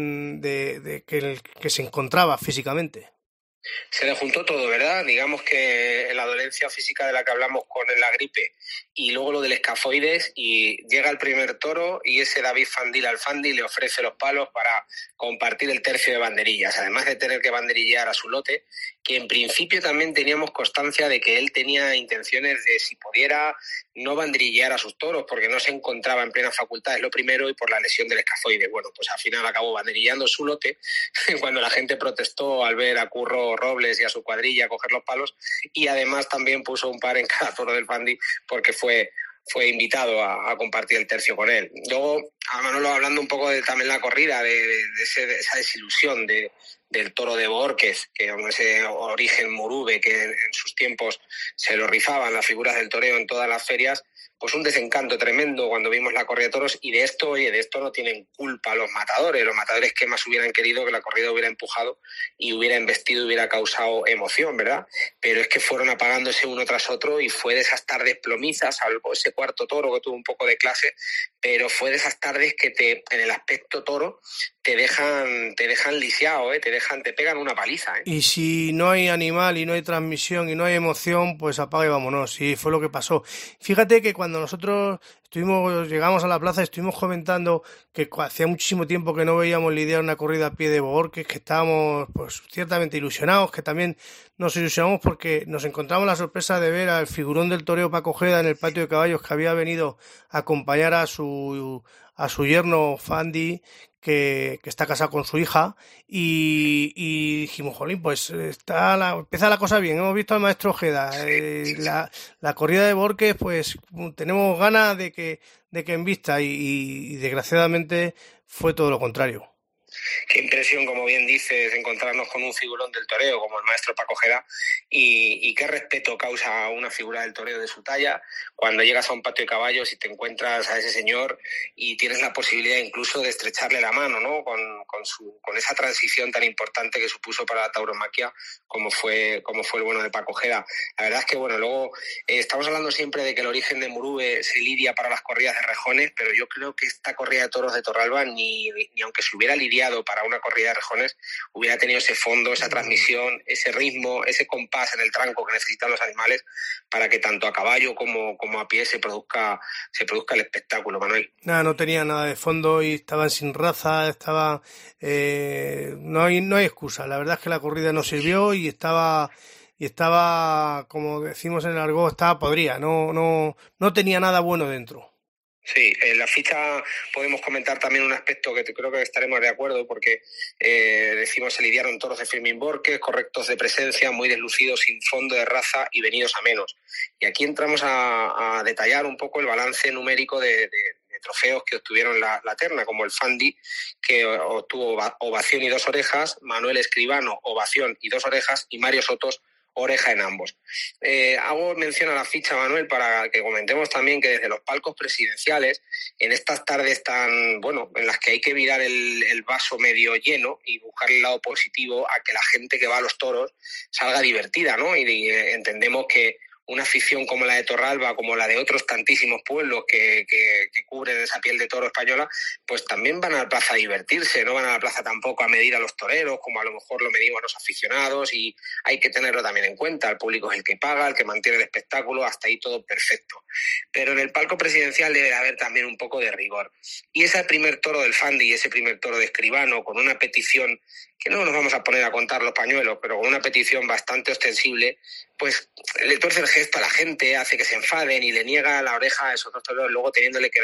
de, de que, el, que se encontraba físicamente. Se le juntó todo, ¿verdad? Digamos que la dolencia física de la que hablamos con la gripe y luego lo del escafoides, y llega el primer toro y ese David Fandil Alfandi le ofrece los palos para compartir el tercio de banderillas, además de tener que banderillar a su lote, que en principio también teníamos constancia de que él tenía intenciones de, si pudiera, no banderillar a sus toros porque no se encontraba en plena facultad, es lo primero, y por la lesión del escafoide. Bueno, pues al final acabó banderillando su lote cuando la gente protestó al ver a Curro Robles y a su cuadrilla coger los palos, y además también puso un par en cada toro del Fandi porque fue fue invitado a, a compartir el tercio con él. Luego, a Manolo, hablando un poco de también la corrida, de, de, de, ese, de esa desilusión de, del toro de Borquez, que con ese origen murube que en, en sus tiempos se lo rifaban las figuras del toreo en todas las ferias, pues un desencanto tremendo cuando vimos la corrida de toros, y de esto, oye, de esto no tienen culpa los matadores, los matadores que más hubieran querido que la corrida hubiera empujado y hubiera embestido y hubiera causado emoción, ¿verdad? Pero es que fueron apagándose uno tras otro y fue de esas tardes plomizas, salvo ese cuarto toro que tuvo un poco de clase, pero fue de esas tardes que te, en el aspecto toro, te dejan, te dejan lisiado, ¿eh? te dejan, te pegan una paliza, ¿eh? Y si no hay animal y no hay transmisión y no hay emoción, pues apaga y vámonos. Y fue lo que pasó. Fíjate que cuando nosotros estuvimos, llegamos a la plaza, estuvimos comentando que hacía muchísimo tiempo que no veíamos lidiar una corrida a pie de Borquez, que estábamos pues ciertamente ilusionados, que también nos ilusionamos porque nos encontramos la sorpresa de ver al figurón del toreo Paco Ojeda en el patio de caballos, que había venido a acompañar a su a su yerno Fandi, que, que está casado con su hija, y, y dijimos, jolín, pues está la, empieza la cosa bien, hemos visto al maestro Ojeda, eh, la, la corrida de Borquez, pues tenemos ganas de que, de que embista, y, y desgraciadamente fue todo lo contrario. Qué impresión, como bien dices, encontrarnos con un figurón del toreo como el maestro Paco Ojeda, y, y qué respeto causa una figura del toreo de su talla cuando llegas a un patio de caballos y te encuentras a ese señor y tienes la posibilidad incluso de estrecharle la mano, ¿no? Con, con, su, con esa transición tan importante que supuso para la tauromaquia como fue, como fue el bueno de Paco Ojeda. La verdad es que, bueno, luego eh, estamos hablando siempre de que el origen de Murube se lidia para las corridas de rejones, pero yo creo que esta corrida de toros de Torralba, ni, ni aunque se hubiera lidiado para una corrida de rejones, hubiera tenido ese fondo, esa transmisión, ese ritmo, ese compás en el tranco que necesitan los animales para que tanto a caballo como, como a pie se produzca, se produzca el espectáculo, Manuel. Nada, no tenía nada de fondo y estaban sin raza, estaba eh, no hay no hay excusa. La verdad es que la corrida no sirvió y estaba y estaba, como decimos en el argot, estaba podrida, no no no tenía nada bueno dentro. Sí, en la ficha podemos comentar también un aspecto que creo que estaremos de acuerdo, porque eh, decimos se lidiaron toros de Fermín Borquez, correctos de presencia, muy deslucidos, sin fondo de raza y venidos a menos. Y aquí entramos a, a detallar un poco el balance numérico de, de, de trofeos que obtuvieron la, la terna, como el Fandi, que obtuvo ovación y dos orejas, Manuel Escribano, ovación y dos orejas, y Mario Sotos, oreja en ambos. Eh, hago mención a la ficha, Manuel, para que comentemos también que desde los palcos presidenciales, en estas tardes tan, bueno, en las que hay que mirar el, el vaso medio lleno y buscar el lado positivo a que la gente que va a los toros salga divertida, ¿no? Y, y eh, entendemos que una afición como la de Torralba, como la de otros tantísimos pueblos que, que, que cubren esa piel de toro española, pues también van a la plaza a divertirse, no van a la plaza tampoco a medir a los toreros, como a lo mejor lo medimos los aficionados, y hay que tenerlo también en cuenta. El público es el que paga, el que mantiene el espectáculo, hasta ahí todo perfecto. Pero en el palco presidencial debe de haber también un poco de rigor. Y ese primer toro del Fandi y ese primer toro de Escribano, con una petición que no nos vamos a poner a contar los pañuelos, pero con una petición bastante ostensible, pues le tuerce el gesto a la gente, hace que se enfaden y le niega la oreja a esos dos toreros, luego teniéndole que dar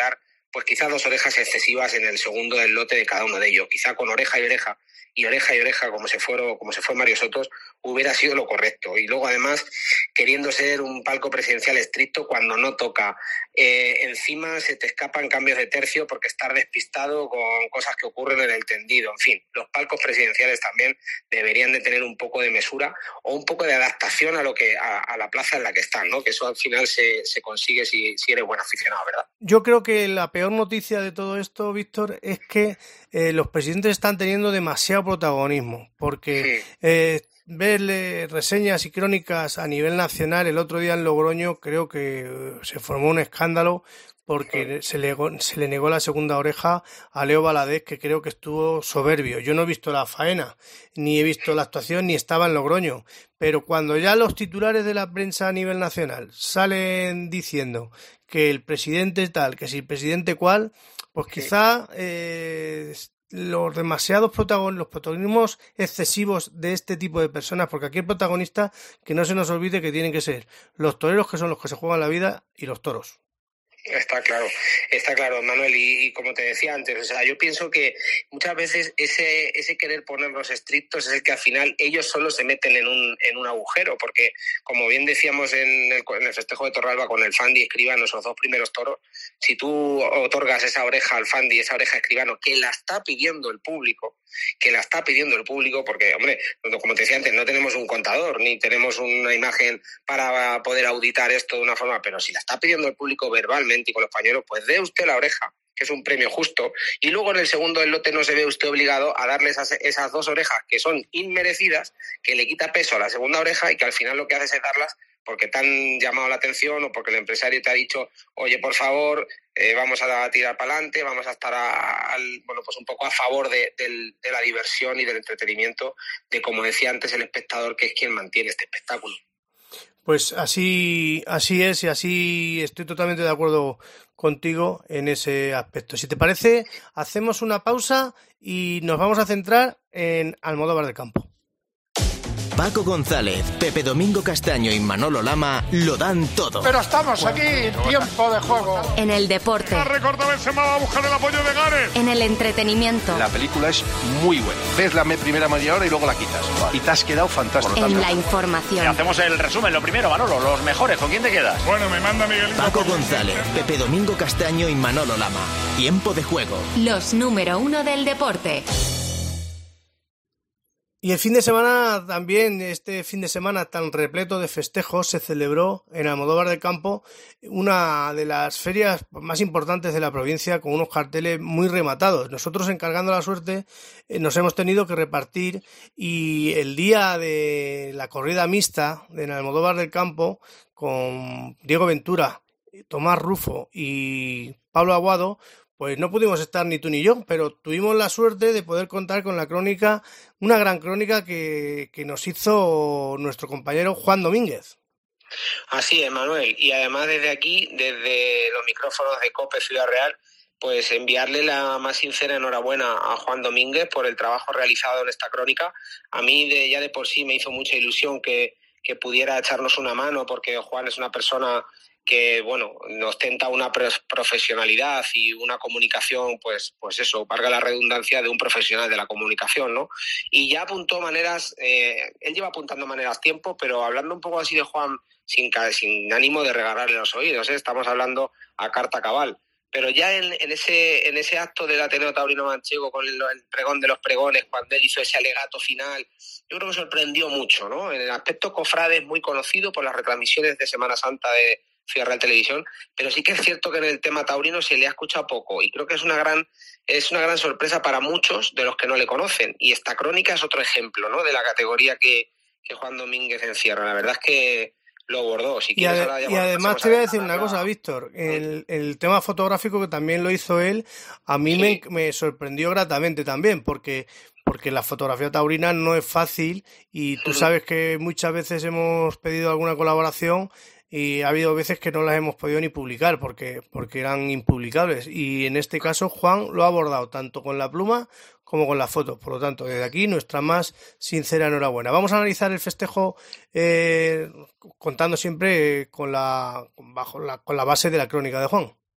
pues quizás dos orejas excesivas en el segundo del lote de cada uno de ellos. Quizá con oreja y oreja, y oreja y oreja, como se fueron, como se fue Mario Sotos, hubiera sido lo correcto. Y luego, además, queriendo ser un palco presidencial estricto cuando no toca. Eh, encima se te escapan cambios de tercio porque estás despistado con cosas que ocurren en el tendido. En fin, los palcos presidenciales también deberían de tener un poco de mesura o un poco de adaptación a lo que a, a la plaza en la que están, ¿no? Que eso al final se, se consigue si, si eres buen aficionado, ¿verdad? Yo creo que la peor noticia de todo esto, Víctor, es que eh, los presidentes están teniendo demasiado protagonismo, porque sí. eh, ver eh, reseñas y crónicas a nivel nacional, el otro día en Logroño creo que eh, se formó un escándalo porque sí. se, le, se le negó la segunda oreja a Leo Valadez, que creo que estuvo soberbio. Yo no he visto la faena, ni he visto la actuación, ni estaba en Logroño, pero cuando ya los titulares de la prensa a nivel nacional salen diciendo que el presidente tal, que si el presidente cual, pues quizá eh, los demasiados protagonistas, los protagonismos excesivos de este tipo de personas, porque aquí el protagonista, que no se nos olvide que tienen que ser los toreros, que son los que se juegan la vida, y los toros. Está claro, está claro, Manuel, y, y como te decía antes, o sea, yo pienso que muchas veces ese ese querer ponerlos estrictos es el que al final ellos solo se meten en un en un agujero, porque como bien decíamos en el, en el festejo de Torralba con el Fandi y Escribano, esos dos primeros toros, si tú otorgas esa oreja al Fandi, esa oreja a Escribano, que la está pidiendo el público, que la está pidiendo el público, porque, hombre, como te decía antes, no tenemos un contador, ni tenemos una imagen para poder auditar esto de una forma, pero si la está pidiendo el público verbalmente y con los pañuelos, pues dé usted la oreja, que es un premio justo, y luego en el segundo del lote no se ve usted obligado a darle esas, esas dos orejas que son inmerecidas, que le quita peso a la segunda oreja y que al final lo que hace es darlas porque te han llamado la atención o porque el empresario te ha dicho, oye, por favor, eh, vamos a tirar para adelante, vamos a estar a, al, bueno, pues un poco a favor de, de, de la diversión y del entretenimiento de, como decía antes, el espectador, que es quien mantiene este espectáculo. Pues así, así es, y así estoy totalmente de acuerdo contigo en ese aspecto. Si te parece, hacemos una pausa y nos vamos a centrar en Almodóvar del Campo. Paco González, Pepe Domingo Castaño y Manolo Lama lo dan todo. Pero estamos aquí, tiempo de juego. En el deporte. La recorta Benzema va a buscar el apoyo de Gareth. En el entretenimiento. La película es muy buena. Ves la primera media hora y luego la quitas. Y te has quedado fantástico. En la información. Y hacemos el resumen, lo primero, Manolo, los mejores. ¿Con quién te quedas? Bueno, me manda Miguel. Paco González, Pepe Domingo Castaño y Manolo Lama. Tiempo de juego. Los número uno del deporte. Y el fin de semana también, este fin de semana tan repleto de festejos, se celebró en Almodóvar del Campo una de las ferias más importantes de la provincia, con unos carteles muy rematados. Nosotros, encargando la suerte, nos hemos tenido que repartir, y el día de la corrida mixta en Almodóvar del Campo, con Diego Ventura, Tomás Rufo y Pablo Aguado, pues no pudimos estar ni tú ni yo, pero tuvimos la suerte de poder contar con la crónica, una gran crónica que, que nos hizo nuestro compañero Juan Domínguez. Así es, Manuel, y además desde aquí, desde los micrófonos de COPE Ciudad Real, pues enviarle la más sincera enhorabuena a Juan Domínguez por el trabajo realizado en esta crónica. A mí de, ya de por sí me hizo mucha ilusión que, que pudiera echarnos una mano, porque Juan es una persona que, bueno, ostenta una profesionalidad y una comunicación, pues pues eso, valga la redundancia, de un profesional de la comunicación, ¿no? Y ya apuntó maneras, eh, él lleva apuntando maneras tiempo, pero hablando un poco así de Juan, sin, sin ánimo de regalarle los oídos, ¿eh? Estamos hablando a carta cabal. Pero ya en, en ese en ese acto del Ateneo Taurino Manchego, con el, el pregón de los pregones, cuando él hizo ese alegato final, yo creo que sorprendió mucho, ¿no? En el aspecto cofrade es muy conocido por las retransmisiones de Semana Santa de Ciudad Real Televisión, pero sí que es cierto que en el tema taurino se le ha escuchado poco, y creo que es una gran es una gran sorpresa para muchos de los que no le conocen, y esta crónica es otro ejemplo, ¿no?, de la categoría que, que Juan Domínguez encierra. La verdad es que lo bordó. Si y, ade- ahora, y además te voy a decir una cosa, Víctor, el, el tema fotográfico, que también lo hizo él, a mí sí. me, me sorprendió gratamente también, porque porque la fotografía taurina no es fácil, y tú sabes que muchas veces hemos pedido alguna colaboración y ha habido veces que no las hemos podido ni publicar porque, porque eran impublicables, y en este caso Juan lo ha abordado tanto con la pluma como con las fotos. Por lo tanto, desde aquí nuestra más sincera enhorabuena. Vamos a analizar el festejo eh, contando siempre con la, bajo la, con la base de la crónica de Juan.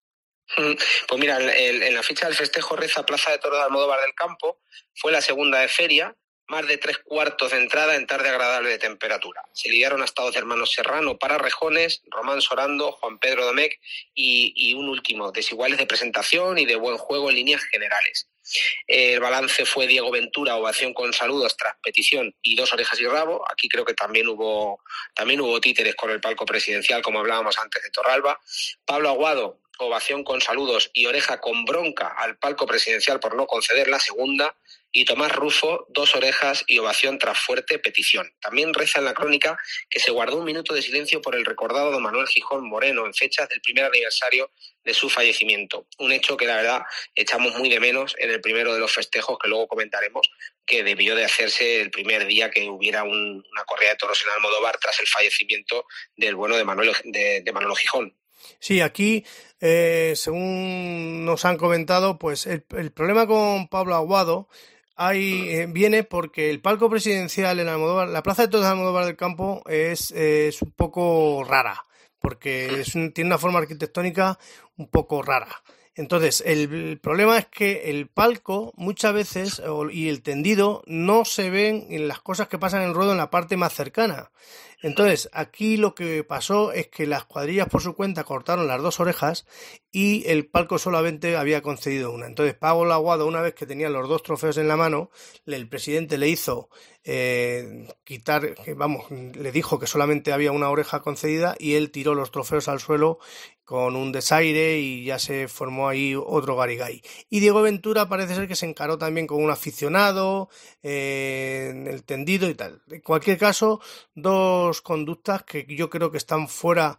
Pues mira, el, en la ficha del festejo reza Plaza de Toros de Almodóvar del Campo, fue la segunda de feria, más de tres cuartos de entrada en tarde agradable de temperatura. Se lidiaron hasta dos hermanos Serrano para Rejones, Román Sorando, Juan Pedro Domecq y, y un último, desiguales de presentación y de buen juego en líneas generales. El balance fue Diego Ventura, ovación con saludos tras petición y dos orejas y rabo. Aquí creo que también hubo, también hubo títeres con el palco presidencial, como hablábamos antes de Torralba. Pablo Aguado, ovación con saludos y oreja con bronca al palco presidencial por no conceder la segunda. Y Tomás Rufo, dos orejas y ovación tras fuerte petición. También reza en la crónica que se guardó un minuto de silencio por el recordado don Manuel Gijón Moreno en fechas del primer aniversario de su fallecimiento. Un hecho que la verdad echamos muy de menos en el primero de los festejos, que luego comentaremos, que debió de hacerse el primer día que hubiera un, una corrida de toros en Almodóvar tras el fallecimiento del bueno de Manuel, de, de Manuel Gijón. Sí, aquí, eh, según nos han comentado, pues el, el problema con Pablo Aguado Ahí eh, viene porque el palco presidencial en Almodóvar, la Plaza de Toros de Almodóvar del Campo es, eh, es un poco rara, porque es un, tiene una forma arquitectónica un poco rara. Entonces, el, el problema es que el palco muchas veces o, y el tendido no se ven en las cosas que pasan en el ruedo en la parte más cercana. Entonces, aquí lo que pasó es que las cuadrillas por su cuenta cortaron las dos orejas y el palco solamente había concedido una. Entonces, Pablo Aguado, una vez que tenía los dos trofeos en la mano, el presidente le hizo eh, quitar, vamos, le dijo que solamente había una oreja concedida y él tiró los trofeos al suelo con un desaire y ya se formó ahí otro garigay. Y Diego Ventura parece ser que se encaró también con un aficionado eh, en el tendido y tal. En cualquier caso, dos conductas que yo creo que están fuera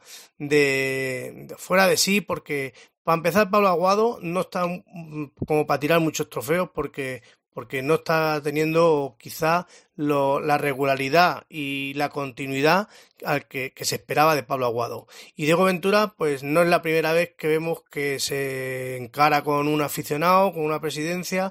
de, de fuera de sí, porque para empezar Pablo Aguado no está como para tirar muchos trofeos porque porque no está teniendo quizá lo, la regularidad y la continuidad al que, que se esperaba de Pablo Aguado. Y Diego Ventura, pues no es la primera vez que vemos que se encara con un aficionado, con una presidencia,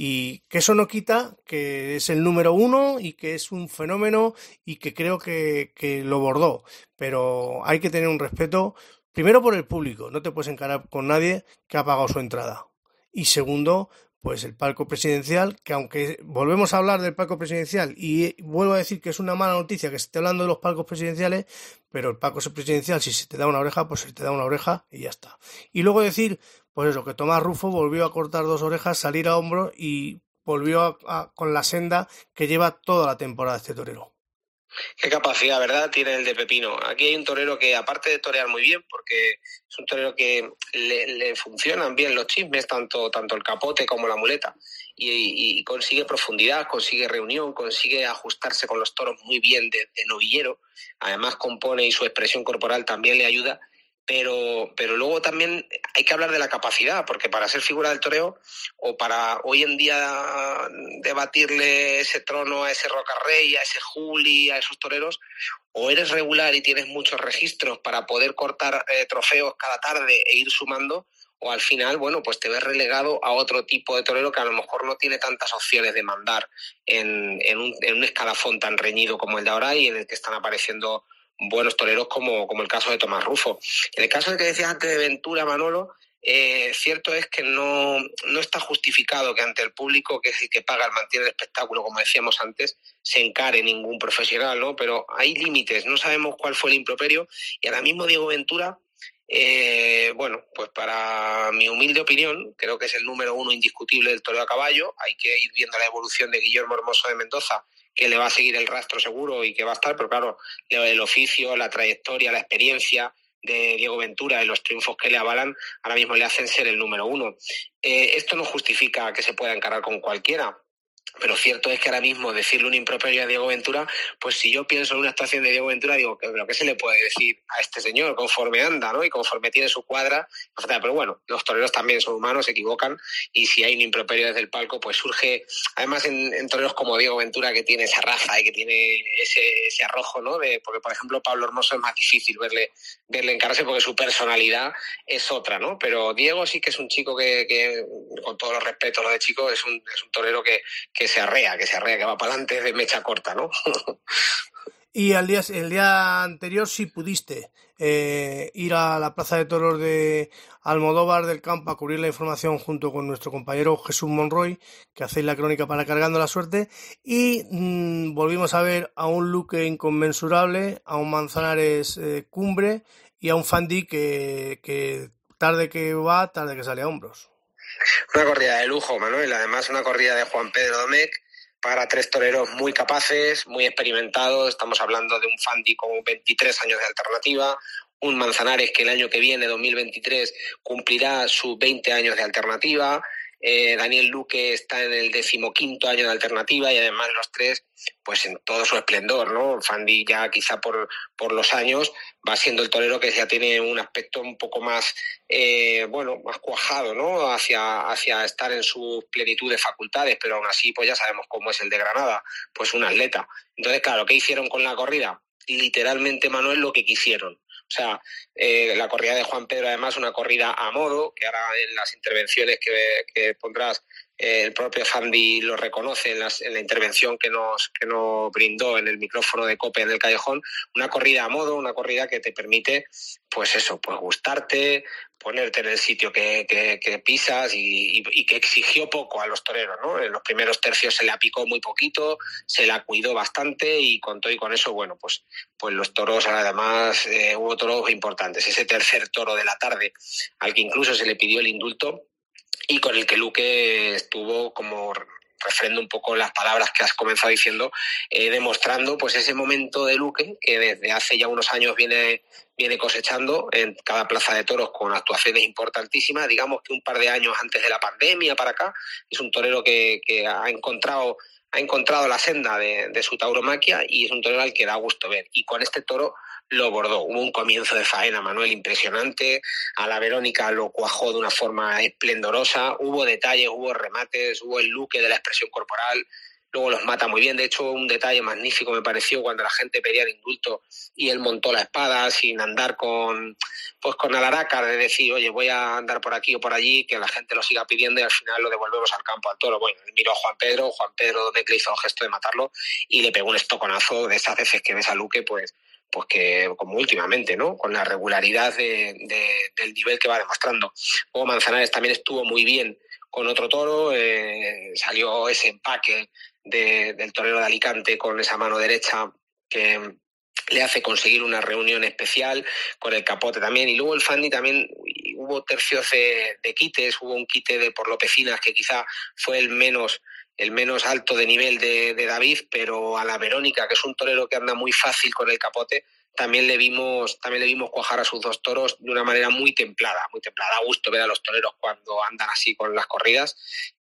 y que eso no quita que es el número uno y que es un fenómeno y que creo que, que lo bordó. Pero hay que tener un respeto, primero por el público, no te puedes encarar con nadie que ha pagado su entrada. Y segundo, pues el palco presidencial, que aunque volvemos a hablar del palco presidencial y vuelvo a decir que es una mala noticia que se esté hablando de los palcos presidenciales, pero el palco presidencial, si se te da una oreja, pues se te da una oreja y ya está. Y luego decir, pues eso, que Tomás Rufo volvió a cortar dos orejas, salir a hombros y volvió a, a, con la senda que lleva toda la temporada este torero. Qué capacidad, ¿verdad?, tiene el de Pepino. Aquí hay un torero que, aparte de torear muy bien, porque es un torero que le, le funcionan bien los chismes, tanto, tanto el capote como la muleta, y, y consigue profundidad, consigue reunión, consigue ajustarse con los toros muy bien de, de novillero. Además compone y su expresión corporal también le ayuda. Pero, pero luego también hay que hablar de la capacidad, porque para ser figura del toreo o para hoy en día debatirle ese trono a ese Rocarrey, a ese Juli, a esos toreros, o eres regular y tienes muchos registros para poder cortar eh, trofeos cada tarde e ir sumando, o al final, bueno, pues te ves relegado a otro tipo de torero que a lo mejor no tiene tantas opciones de mandar en, en, un, en un escalafón tan reñido como el de ahora y en el que están apareciendo buenos toreros como, como el caso de Tomás Rufo. En el caso de que decías antes de Ventura, Manolo, eh, cierto es que no, no está justificado que ante el público, que es el que paga, el mantiene el espectáculo, como decíamos antes, se encare ningún profesional, ¿no? Pero hay límites, no sabemos cuál fue el improperio, y ahora mismo Diego Ventura, eh, bueno, pues para mi humilde opinión, creo que es el número uno indiscutible del toreo a caballo. Hay que ir viendo la evolución de Guillermo Hermoso de Mendoza, que le va a seguir el rastro seguro y que va a estar, pero claro, el oficio, la trayectoria, la experiencia de Diego Ventura y los triunfos que le avalan ahora mismo le hacen ser el número uno. Eh, esto no justifica que se pueda encarar con cualquiera, pero cierto es que ahora mismo decirle un improperio a Diego Ventura, pues si yo pienso en una actuación de Diego Ventura, digo, ¿pero qué se le puede decir a este señor conforme anda, ¿no? Y conforme tiene su cuadra, pero bueno, los toreros también son humanos, se equivocan, y si hay un improperio desde el palco, pues surge, además en, en toreros como Diego Ventura, que tiene esa raza y que tiene ese, ese arrojo, ¿no? De, porque, por ejemplo, Pablo Hermoso es más difícil verle, verle encararse porque su personalidad es otra, ¿no? Pero Diego sí que es un chico que, que con todos los respetos, lo de chico, es un, es un torero que, que se arrea, que se arrea, que va para adelante de mecha corta, ¿no? Y al día, el día anterior sí pudiste eh, ir a la Plaza de Toros de Almodóvar del Campo a cubrir la información junto con nuestro compañero Jesús Monroy, que hacéis la crónica para Cargando la Suerte, y mmm, volvimos a ver a un Luque inconmensurable, a un Manzanares eh, cumbre y a un Fandi que, que tarde que va, tarde que sale a hombros. Una corrida de lujo, Manuel, además una corrida de Juan Pedro Domecq, para tres toreros muy capaces, muy experimentados. Estamos hablando de un Fandi con veintitrés años de alternativa, un Manzanares que el año que viene, dos mil veintitrés, cumplirá sus veinte años de alternativa. Eh, Daniel Luque está en el decimoquinto año de alternativa y además los tres pues en todo su esplendor, ¿no? Fandi ya quizá por, por los años va siendo el torero que ya tiene un aspecto un poco más eh, bueno, más cuajado, ¿no? Hacia, hacia estar en su plenitud de facultades, pero aún así pues ya sabemos cómo es el de Granada, pues un atleta. Entonces, claro, ¿qué hicieron con la corrida? Literalmente, Manuel, lo que quisieron. O sea, eh, la corrida de Juan Pedro, además, una corrida a modo, que ahora en las intervenciones que, que pondrás, eh, el propio Fandi lo reconoce en, las, en la intervención que nos, que nos brindó en el micrófono de COPE en el Callejón, una corrida a modo, una corrida que te permite, pues eso, pues gustarte, ponerte en el sitio que, que, que pisas y, y, y que exigió poco a los toreros, ¿no? En los primeros tercios se le apicó muy poquito, se la cuidó bastante y con todo y con eso, bueno, pues, pues los toros, además, eh, hubo toros importantes. Ese tercer toro de la tarde, al que incluso se le pidió el indulto y con el que Luque estuvo como refrendo un poco las palabras que has comenzado diciendo, eh, demostrando pues ese momento de Luque que desde hace ya unos años viene, viene cosechando en cada plaza de toros con actuaciones importantísimas. Digamos que un par de años antes de la pandemia para acá es un torero que, que ha encontrado ha encontrado la senda de, de su tauromaquia y es un torero al que da gusto ver. Y con este toro lo bordó. Hubo un comienzo de faena, Manuel, impresionante. A la Verónica lo cuajó de una forma esplendorosa. Hubo detalles, hubo remates, hubo el Luque de la expresión corporal. Luego los mata muy bien. De hecho, un detalle magnífico me pareció cuando la gente pedía el indulto y él montó la espada sin andar con pues con alaraca de decir, oye, voy a andar por aquí o por allí, que la gente lo siga pidiendo y al final lo devolvemos al campo al toro. Bueno, él miró a Juan Pedro, Juan Pedro de que le hizo el gesto de matarlo y le pegó un estoconazo de esas veces que ves a Luque, pues pues que como últimamente, ¿no? Con la regularidad de, de, del nivel que va demostrando. Luego Manzanares también estuvo muy bien con otro toro, eh, salió ese empaque de, del torero de Alicante con esa mano derecha que le hace conseguir una reunión especial, con el capote también. Y luego el Fandi también, hubo tercios de, de quites, hubo un quite de por Lopecinas que quizá fue el menos el menos alto de nivel de, de David, pero a la Verónica, que es un torero que anda muy fácil con el capote, también le vimos también le vimos cuajar a sus dos toros de una manera muy templada, muy templada. Da gusto ver a los toreros cuando andan así con las corridas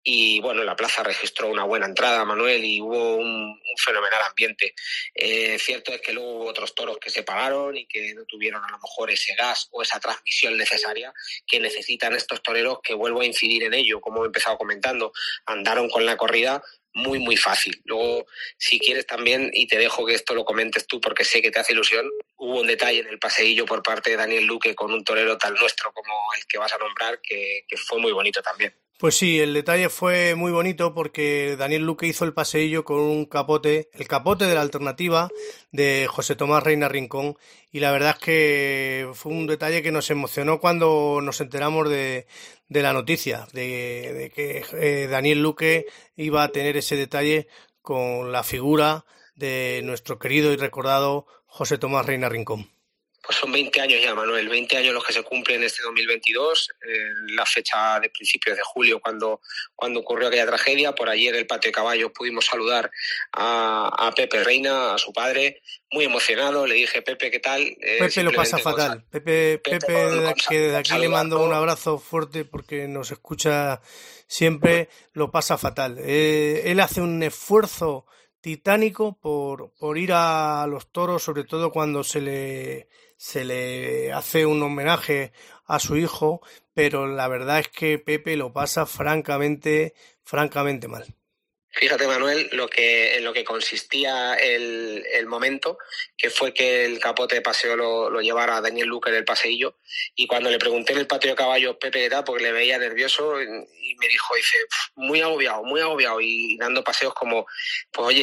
y bueno, la plaza registró una buena entrada, Manuel, y hubo un, un fenomenal ambiente. Eh, cierto es que luego hubo otros toros que se pagaron y que no tuvieron a lo mejor ese gas o esa transmisión necesaria que necesitan estos toreros, que vuelvo a incidir en ello, como he empezado comentando, andaron con la corrida muy, muy fácil. Luego, si quieres también, y te dejo que esto lo comentes tú porque sé que te hace ilusión, hubo un detalle en el paseillo por parte de Daniel Luque con un torero tal nuestro como el que vas a nombrar, que, que fue muy bonito también. Pues sí, el detalle fue muy bonito porque Daniel Luque hizo el paseillo con un capote, el capote de la alternativa de José Tomás Reina Rincón, y la verdad es que fue un detalle que nos emocionó cuando nos enteramos de, de la noticia, de, de que eh, Daniel Luque iba a tener ese detalle con la figura de nuestro querido y recordado José Tomás Reina Rincón. Pues son veinte años ya, Manuel, veinte años los que se cumplen este dos mil veintidós, eh, la fecha de principios de julio cuando, cuando ocurrió aquella tragedia. Por ayer en el Patio de Caballos pudimos saludar a, a Pepe Reina, a su padre, muy emocionado. Le dije, Pepe, ¿qué tal? Eh, Pepe lo pasa fatal. Pepe, Pepe, Pepe de, que desde aquí le mando un abrazo fuerte porque nos escucha siempre, lo pasa fatal. Eh, él hace un esfuerzo titánico por, por ir a los toros, sobre todo cuando se le... se le hace un homenaje a su hijo, pero la verdad es que Pepe lo pasa francamente, francamente mal. Fíjate, Manuel, lo que, en lo que consistía el, el momento, que fue que el capote de paseo lo, lo llevara a Daniel Luque en el paseillo, y cuando le pregunté en el Patio de Caballos, Pepe, ¿qué tal?, porque le veía nervioso, y me dijo, dice, muy agobiado, muy agobiado, y dando paseos como, pues oye,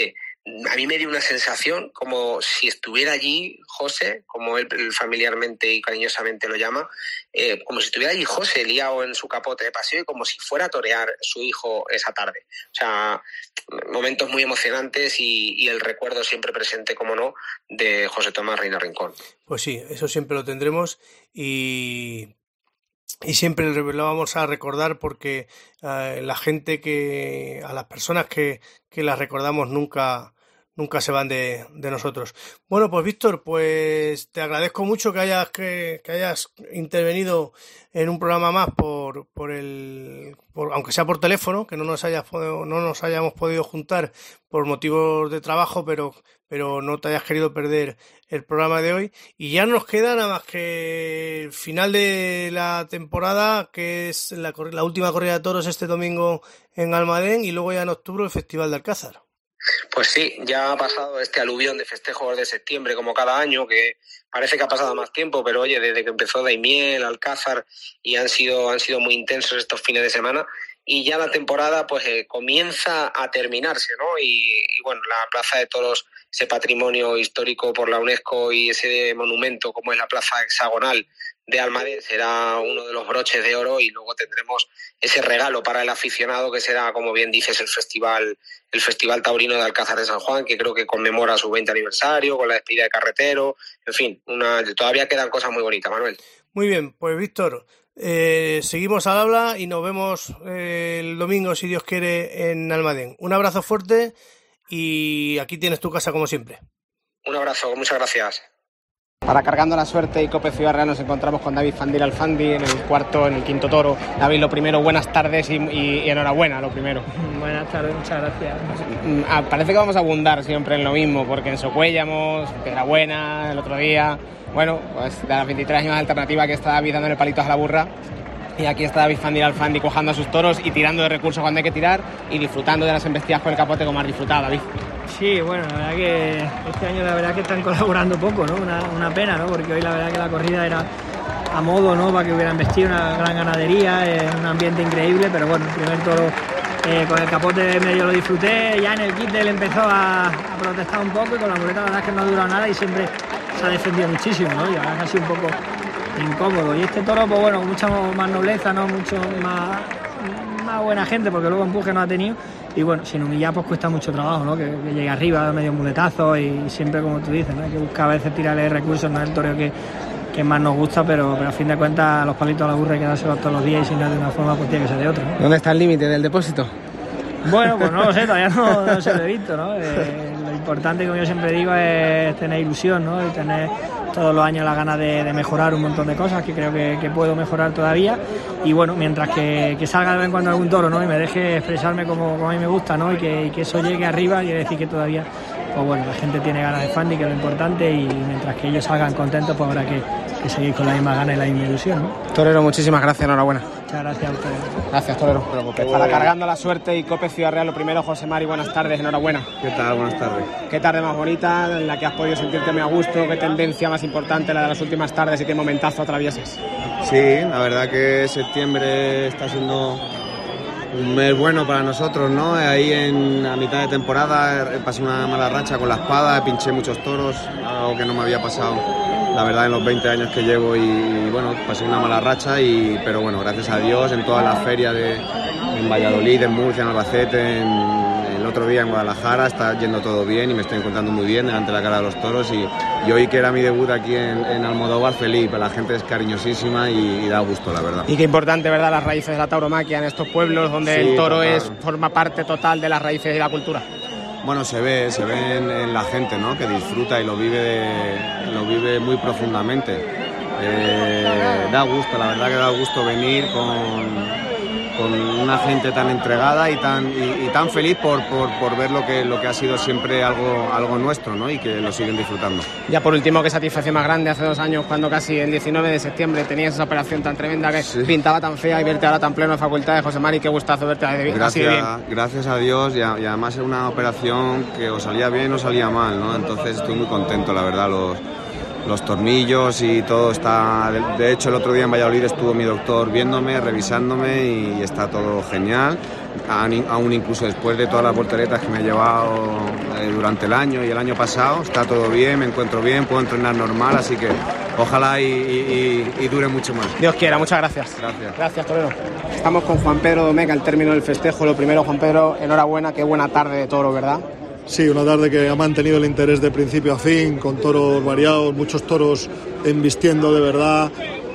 a mí me dio una sensación como si estuviera allí José, como él familiarmente y cariñosamente lo llama, eh, como si estuviera allí José liado en su capote de paseo y como si fuera a torear su hijo esa tarde. O sea, momentos muy emocionantes y, y el recuerdo siempre presente, como no, de José Tomás Reina Rincón. Pues sí, eso siempre lo tendremos y... Y siempre lo vamos a recordar porque eh, la gente que, a las personas que, que las recordamos nunca, nunca se van de, de nosotros. Bueno, pues Víctor, pues te agradezco mucho que hayas, que, que hayas intervenido en un programa más por, por el, por, aunque sea por teléfono, que no nos hayas, no nos hayamos podido juntar por motivos de trabajo, pero, pero no te hayas querido perder el programa de hoy. Y ya nos queda nada más que el final de la temporada, que es la, la última corrida de toros este domingo en Almadén, y luego ya en octubre el Festival de Alcázar. Pues sí, ya ha pasado este aluvión de festejos de septiembre como cada año, que parece que ha pasado más tiempo, pero oye, desde que empezó Daimiel, Alcázar, y han sido, han sido muy intensos estos fines de semana, y ya la temporada pues eh, comienza a terminarse, ¿no? Y, y bueno, la Plaza de Toros, ese patrimonio histórico por la UNESCO y ese monumento como es la Plaza Hexagonal de Almadén, será uno de los broches de oro, y luego tendremos ese regalo para el aficionado que será, como bien dices, el festival el Festival Taurino de Alcázar de San Juan, que creo que conmemora su veinte aniversario con la despedida de Carretero. En fin, una, todavía quedan cosas muy bonitas, Manuel. Muy bien, pues Víctor, eh, seguimos al habla y nos vemos eh, el domingo, si Dios quiere, en Almadén. Un abrazo fuerte y aquí tienes tu casa como siempre. Un abrazo, muchas gracias. Para Cargando la Suerte y Cope Ciudad Real nos encontramos con David Fandil Alfandi en el cuarto, en el quinto toro. David, lo primero, buenas tardes y, y, y enhorabuena, lo primero. Buenas tardes, muchas gracias. Ah, parece que vamos a abundar siempre en lo mismo, porque en Socuéllamos, Piedrabuena, el otro día... Bueno, pues de las veintitrés años de alternativa que está David dándole palitos a la burra. Y aquí está David Fandil Alfandi cojando a sus toros y tirando de recursos cuando hay que tirar y disfrutando de las embestidas con el capote como has disfrutado, David. Sí, bueno, la verdad que este año la verdad que están colaborando poco, ¿no? Una, una pena, ¿no? Porque hoy la verdad que la corrida era a modo, ¿no? Para que hubieran vestido una gran ganadería, eh, un ambiente increíble, pero bueno, el primer toro eh, con el capote medio lo disfruté, ya en el kit él empezó a, a protestar un poco y con la muleta la verdad es que no ha durado nada y siempre se ha defendido muchísimo, ¿no? Y ahora ha sido un poco incómodo. Y este toro, pues bueno, mucha más nobleza, ¿no? Mucho más, más buena gente, porque luego empuje no ha tenido. Y bueno, sin humillar pues cuesta mucho trabajo, ¿no? Que, que llegue arriba, medio muletazo y siempre, como tú dices, ¿no? Hay que buscar a veces tirarle recursos, no es el toreo que, que más nos gusta, pero, pero a fin de cuentas los palitos a la burra hay que dárselos todos los días y si no es de una forma pues tiene que ser de otra, ¿no? ¿Dónde está el límite del depósito? Bueno, pues no lo sé, todavía no, no se lo he visto, ¿no? Eh, lo importante, como yo siempre digo, es tener ilusión, ¿no? Y tener todos los años la gana de, de mejorar un montón de cosas que creo que, que puedo mejorar todavía. Y bueno, mientras que, que salga de vez en cuando algún toro, ¿no? Y me deje expresarme como, como a mí me gusta, ¿no? Y que, y que eso llegue arriba, quiere decir que todavía, pues bueno, la gente tiene ganas de Fandi, que es lo importante, y mientras que ellos salgan contentos, pues habrá que, que seguir con la misma gana y la misma ilusión, ¿no? Torero, muchísimas gracias, enhorabuena. Muchas gracias a ustedes. Gracias, Torero. Pues para Cargando la Suerte y Cope Ciudad Real, lo primero, José Mari, buenas tardes, enhorabuena. ¿Qué tal? Buenas tardes. ¿Qué tarde más bonita, en la que has podido sentirte muy a gusto? ¿Qué tendencia más importante la de las últimas tardes y qué momentazo atraviesas? Sí, la verdad que septiembre está siendo un mes bueno para nosotros, ¿no? Ahí en a mitad de temporada pasé una mala racha con la espada, pinché muchos toros, algo que no me había pasado, la verdad, en los veinte años que llevo, y bueno, pasé una mala racha, y pero bueno, gracias a Dios, en todas las ferias de en Valladolid, en Murcia, en Albacete, en el otro día en Guadalajara, está yendo todo bien y me estoy encontrando muy bien delante de la cara de los toros, y, y hoy que era mi debut aquí en, en Almodóvar, feliz, la gente es cariñosísima y, y da gusto, la verdad. Y qué importante, ¿verdad?, las raíces de la tauromaquia en estos pueblos donde sí, el toro total. es forma parte total de las raíces de la cultura. Bueno, se ve, se ve en, en la gente, ¿no?, que disfruta y lo vive, de, lo vive muy profundamente. Eh, da gusto, la verdad que da gusto venir con... con una gente tan entregada y tan y, y tan feliz por, por, por ver lo que, lo que ha sido siempre algo, algo nuestro, ¿no? Y que lo siguen disfrutando. Ya por último, qué satisfacción más grande hace dos años cuando casi el diecinueve de septiembre tenías esa operación tan tremenda que sí. pintaba tan fea, y verte ahora tan pleno de facultades, José Mari, qué gustazo verte así gracias, de bien. Gracias a Dios, y, a, y además era una operación que o salía bien o salía mal, ¿no? Entonces estoy muy contento, la verdad. Los los tornillos y todo está... De hecho, el otro día en Valladolid estuvo mi doctor viéndome, revisándome y está todo genial. Aún incluso después de todas las volteretas que me he llevado eh, durante el año y el año pasado, está todo bien, me encuentro bien, puedo entrenar normal, así que ojalá y, y, y dure mucho más. Dios quiera, muchas gracias. Gracias. Gracias, Torero. Estamos con Juan Pedro Domecq al término del festejo. Lo primero, Juan Pedro, enhorabuena, qué buena tarde de toro, ¿verdad? Sí, una tarde que ha mantenido el interés de principio a fin, con toros variados, muchos toros embistiendo de verdad,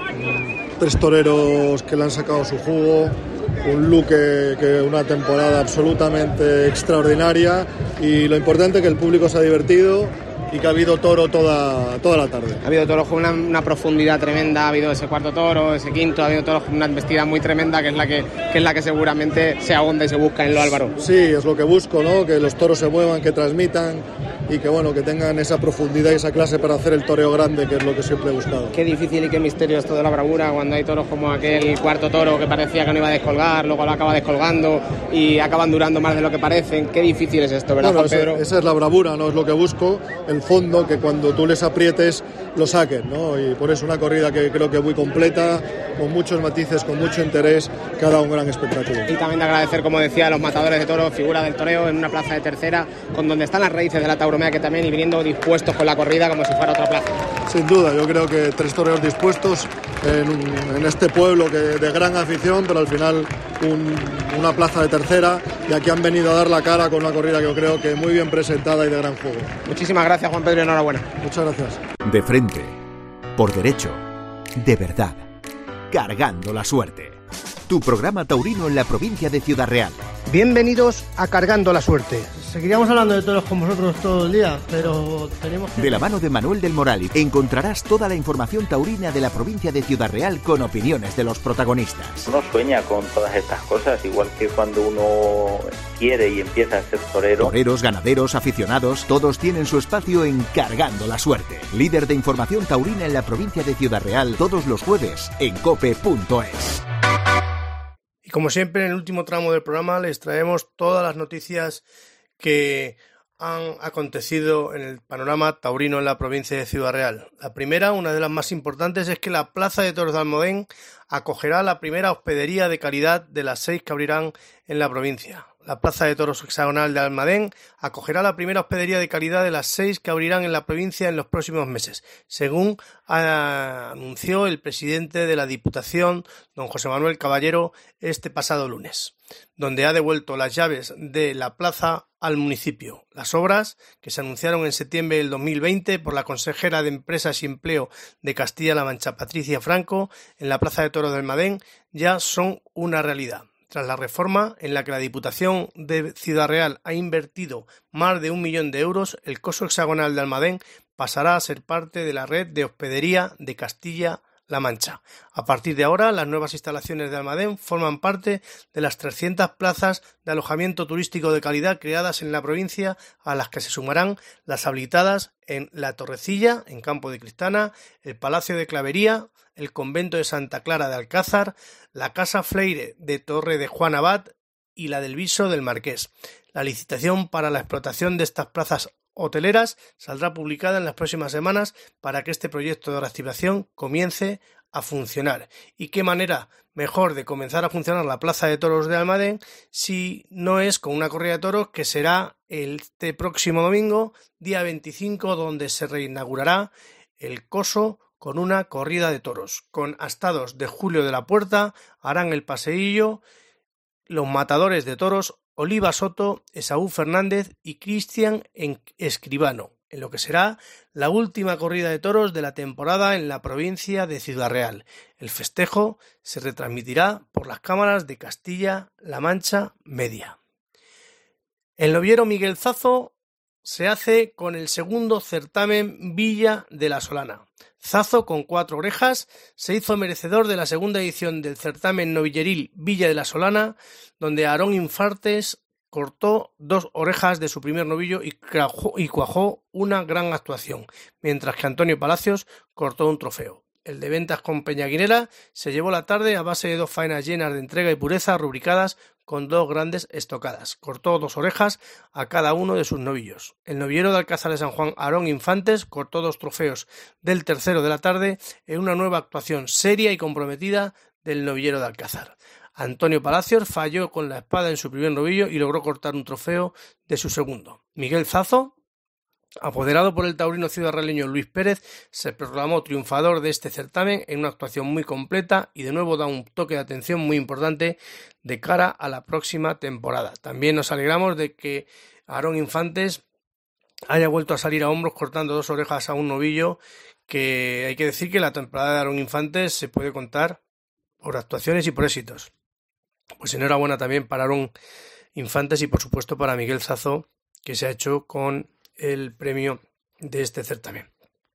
tres toreros que le han sacado su jugo, un look que, que una temporada absolutamente extraordinaria, y lo importante es que el público se ha divertido y que ha habido toro toda, toda la tarde. Ha habido toros con una, una profundidad tremenda, ha habido ese cuarto toro, ese quinto, ha habido toros con una embestida muy tremenda, que es la que, que es la que seguramente se ahonda y se busca en lo Álvaro. Sí, es lo que busco, ¿no? Que los toros se muevan, que transmitan y que bueno, que tengan esa profundidad y esa clase para hacer el toreo grande, que es lo que siempre he buscado. Qué difícil y qué misterio esto de la bravura, cuando hay toros como aquel cuarto toro que parecía que no iba a descolgar, luego lo acaba descolgando y acaban durando más de lo que parecen. Qué difícil es esto, ¿verdad, bueno, Juan Pedro? Esa, esa es la bravura, no es lo que busco, el fondo, que cuando tú les aprietes lo saquen, ¿no? Y por eso una corrida que creo que muy completa, con muchos matices, con mucho interés, que ha dado un gran espectáculo. Y también de agradecer, como decía, a los matadores de toros, figura del toreo en una plaza de tercera, con donde están las raíces de la tauromaquia que también, y viniendo dispuestos con la corrida como si fuera otra plaza. Sin duda, yo creo que tres toreros dispuestos en, en este pueblo que, de gran afición, pero al final un, una plaza de tercera, y aquí han venido a dar la cara con una corrida que yo creo que muy bien presentada y de gran juego. Muchísimas gracias, Juan Pedro, y enhorabuena. Muchas gracias. De frente, por derecho, de verdad, cargando la suerte. Tu programa taurino en la provincia de Ciudad Real. Bienvenidos a Cargando la Suerte. Seguiríamos hablando de toros con vosotros todo el día, pero tenemos que... De la mano de Manuel del Moral encontrarás toda la información taurina de la provincia de Ciudad Real con opiniones de los protagonistas. Uno sueña con todas estas cosas, igual que cuando uno quiere y empieza a ser torero. Toreros, ganaderos, aficionados, todos tienen su espacio en Cargando la Suerte. Líder de información taurina en la provincia de Ciudad Real, todos los jueves en cope punto es. Y como siempre, en el último tramo del programa les traemos todas las noticias que han acontecido en el panorama taurino en la provincia de Ciudad Real. La primera, una de las más importantes, es que la Plaza de Toros de Almadén acogerá la primera hospedería de calidad de las seis que abrirán en la provincia. La Plaza de Toros Hexagonal de Almadén acogerá la primera hospedería de calidad de las seis que abrirán en la provincia en los próximos meses, según anunció el presidente de la Diputación, don José Manuel Caballero, este pasado lunes, donde ha devuelto las llaves de la plaza al municipio. Las obras, que se anunciaron en septiembre del dos mil veinte por la consejera de Empresas y Empleo de Castilla-La Mancha, Patricia Franco, en la Plaza de Toros de Almadén, ya son una realidad. Tras la reforma, en la que la Diputación de Ciudad Real ha invertido más de un millón de euros, el coso hexagonal de Almadén pasará a ser parte de la red de hospedería de Castilla-La Mancha. A partir de ahora, las nuevas instalaciones de Almadén forman parte de las trescientas plazas de alojamiento turístico de calidad creadas en la provincia, a las que se sumarán las habilitadas en La Torrecilla, en Campo de Cristana, el Palacio de Clavería, el Convento de Santa Clara de Alcázar, la Casa Freire de Torre de Juan Abad y la del Viso del Marqués. La licitación para la explotación de estas plazas hoteleras saldrá publicada en las próximas semanas para que este proyecto de reactivación comience a funcionar. ¿Y qué manera mejor de comenzar a funcionar la Plaza de Toros de Almadén si no es con una corrida de toros que será este próximo domingo, día veinticinco, donde se reinaugurará el coso con una corrida de toros. Con astados de Julio de la Puerta harán el paseillo los matadores de toros Oliva Soto, Esaú Fernández y Cristian Escribano, en lo que será la última corrida de toros de la temporada en la provincia de Ciudad Real. El festejo se retransmitirá por las cámaras de Castilla-La Mancha Media. El noviero Miguel Zazo se hace con el segundo certamen Villa de la Solana. Zazo, con cuatro orejas, se hizo merecedor de la segunda edición del certamen novilleril Villa de la Solana, donde Aarón Infartes cortó dos orejas de su primer novillo y, crajó, y cuajó una gran actuación, mientras que Antonio Palacios cortó un trofeo. El de Ventas con Peñaguinera se llevó la tarde a base de dos faenas llenas de entrega y pureza, rubricadas con dos grandes estocadas. Cortó dos orejas a cada uno de sus novillos. El novillero de Alcázar de San Juan, Aarón Infantes, cortó dos trofeos del tercero de la tarde en una nueva actuación seria y comprometida del novillero de Alcázar. Antonio Palacios falló con la espada en su primer novillo y logró cortar un trofeo de su segundo. Miguel Zazo, apoderado por el taurino ciudadraleño Luis Pérez, se proclamó triunfador de este certamen en una actuación muy completa y de nuevo da un toque de atención muy importante de cara a la próxima temporada. También nos alegramos de que Aarón Infantes haya vuelto a salir a hombros cortando dos orejas a un novillo, que hay que decir que la temporada de Aarón Infantes se puede contar por actuaciones y por éxitos. Pues enhorabuena también para Aarón Infantes y por supuesto para Miguel Zazo, que se ha hecho con el premio de este certamen.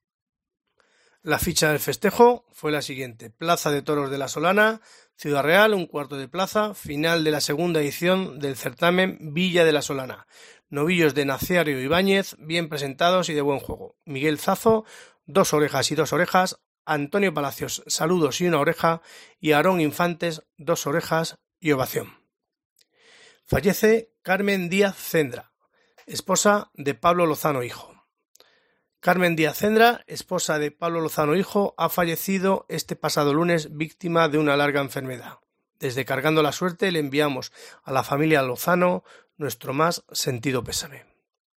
La ficha del festejo fue la siguiente: Plaza de Toros de la Solana, Ciudad Real, un cuarto de plaza, final de la segunda edición del certamen Villa de la Solana. Novillos de Naciario Ibáñez, bien presentados y de buen juego. Miguel Zazo, dos orejas y dos orejas. Antonio Palacios, saludos y una oreja. Y Aarón Infantes, dos orejas y ovación. Fallece Carmen Díaz Cendra, esposa de Pablo Lozano Hijo. Carmen Díaz Cendra, esposa de Pablo Lozano Hijo, ha fallecido este pasado lunes víctima de una larga enfermedad. Desde Cargando la Suerte le enviamos a la familia Lozano nuestro más sentido pésame.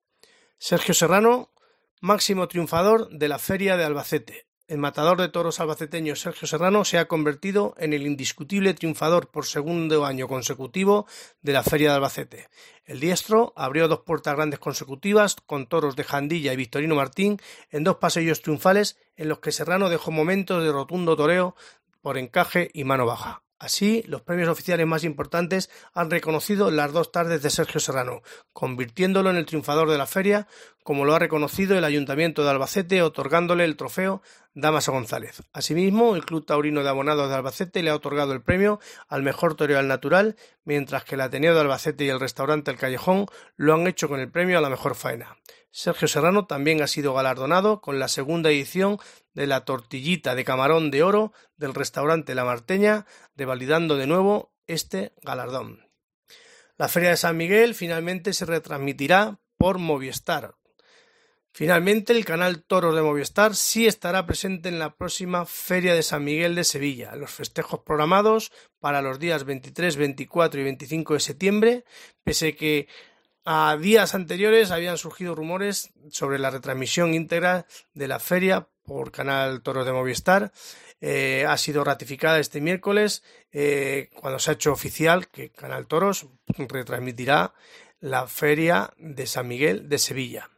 Sergio Serrano, máximo triunfador de la Feria de Albacete. El matador de toros albaceteño Sergio Serrano se ha convertido en el indiscutible triunfador por segundo año consecutivo de la Feria de Albacete. El diestro abrió dos puertas grandes consecutivas con toros de Jandilla y Victorino Martín en dos paseillos triunfales en los que Serrano dejó momentos de rotundo toreo por encaje y mano baja. Así, los premios oficiales más importantes han reconocido las dos tardes de Sergio Serrano, convirtiéndolo en el triunfador de la feria, como lo ha reconocido el Ayuntamiento de Albacete, otorgándole el trofeo Damaso González. Asimismo, el Club Taurino de Abonados de Albacete le ha otorgado el premio al mejor toreo al natural, mientras que el Ateneo de Albacete y el restaurante El Callejón lo han hecho con el premio a la mejor faena. Sergio Serrano también ha sido galardonado con la segunda edición de la tortillita de camarón de oro del restaurante La Marteña, revalidando de nuevo este galardón. La Feria de San Miguel finalmente se retransmitirá por Movistar. Finalmente, el canal Toros de Movistar sí estará presente en la próxima Feria de San Miguel de Sevilla. Los festejos programados para los días veintitrés, veinticuatro y veinticinco de septiembre, pese que a días anteriores habían surgido rumores sobre la retransmisión íntegra de la feria por Canal Toros de Movistar. Eh, ha sido ratificada este miércoles eh, cuando se ha hecho oficial que Canal Toros retransmitirá la Feria de San Miguel de Sevilla.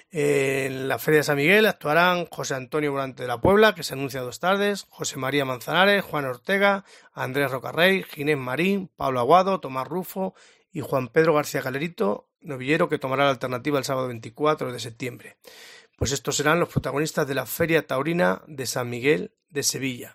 Eh, en la Feria de San Miguel actuarán José Antonio Volante de la Puebla, que se anuncia dos tardes, José María Manzanares, Juan Ortega, Andrés Rocarrey, Ginés Marín, Pablo Aguado, Tomás Rufo y Juan Pedro García Galerito, novillero que tomará la alternativa el sábado veinticuatro de septiembre. Pues estos serán los protagonistas de la Feria Taurina de San Miguel de Sevilla.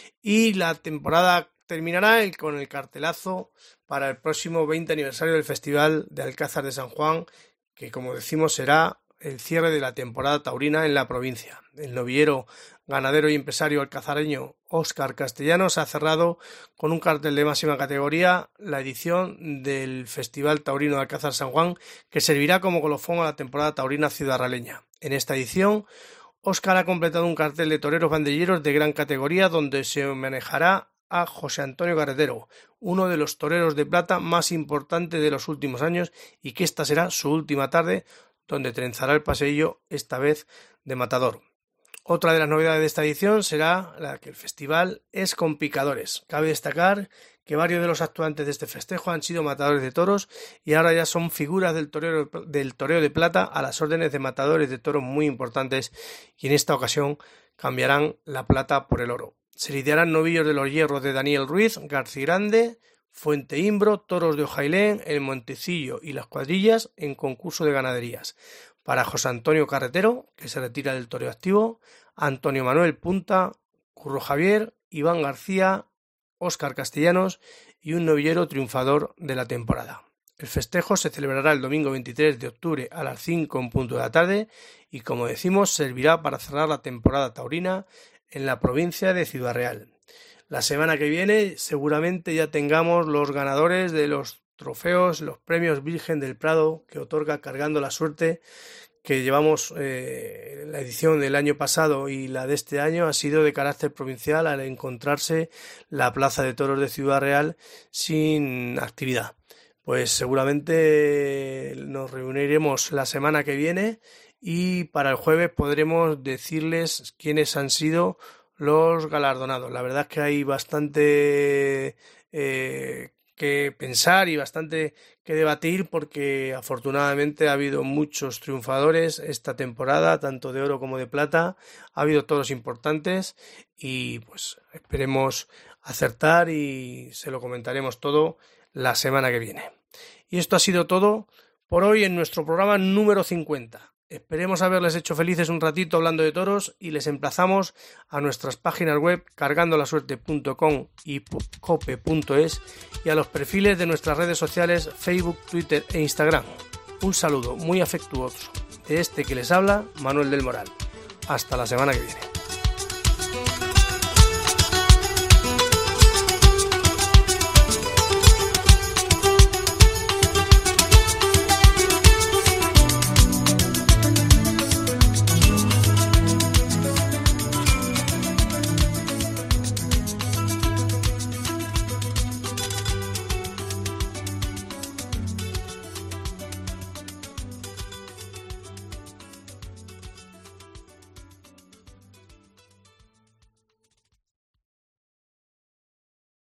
Y la temporada terminará con el cartelazo para el próximo veinte aniversario del Festival de Alcázar de San Juan, que, como decimos, será el cierre de la temporada taurina en la provincia. El novillero, ganadero y empresario alcazareño Óscar Castellanos ha cerrado con un cartel de máxima categoría la edición del Festival Taurino de Alcázar San Juan, que servirá como colofón a la temporada taurina ciudadraleña. En esta edición, Óscar ha completado un cartel de toreros banderilleros de gran categoría donde se manejará a José Antonio Carretero, uno de los toreros de plata más importantes de los últimos años, y que esta será su última tarde donde trenzará el paseillo, esta vez de matador. Otra de las novedades de esta edición será la que el festival es con picadores. Cabe destacar que varios de los actuantes de este festejo han sido matadores de toros y ahora ya son figuras del toreo, del toreo de plata a las órdenes de matadores de toros muy importantes, y en esta ocasión cambiarán la plata por el oro. Se lidiarán novillos de los hierros de Daniel Ruiz, García Grande, Fuente Imbro, toros de Ojailén, El Montecillo y las cuadrillas en concurso de ganaderías. Para José Antonio Carretero, que se retira del toreo activo, Antonio Manuel Punta, Curro Javier, Iván García, Óscar Castellanos y un novillero triunfador de la temporada. El festejo se celebrará el domingo veintitrés de octubre a las cinco en punto de la tarde y, como decimos, servirá para cerrar la temporada taurina en la provincia de Ciudad Real. La semana que viene seguramente ya tengamos los ganadores de los trofeos, los premios Virgen del Prado que otorga Cargando la Suerte, que llevamos eh, la edición del año pasado y la de este año ha sido de carácter provincial al encontrarse la Plaza de Toros de Ciudad Real sin actividad. Pues seguramente nos reuniremos la semana que viene y para el jueves podremos decirles quiénes han sido los galardonados. La verdad es que hay bastante eh, que pensar y bastante que debatir porque afortunadamente ha habido muchos triunfadores esta temporada, tanto de oro como de plata. Ha habido toros importantes y pues esperemos acertar y se lo comentaremos todo la semana que viene. Y esto ha sido todo por hoy en nuestro programa número cincuenta. Esperemos haberles hecho felices un ratito hablando de toros y les emplazamos a nuestras páginas web cargando la suerte punto com y cope punto es y a los perfiles de nuestras redes sociales Facebook, Twitter e Instagram. Un saludo muy afectuoso de este que les habla, Manuel del Moral. Hasta la semana que viene.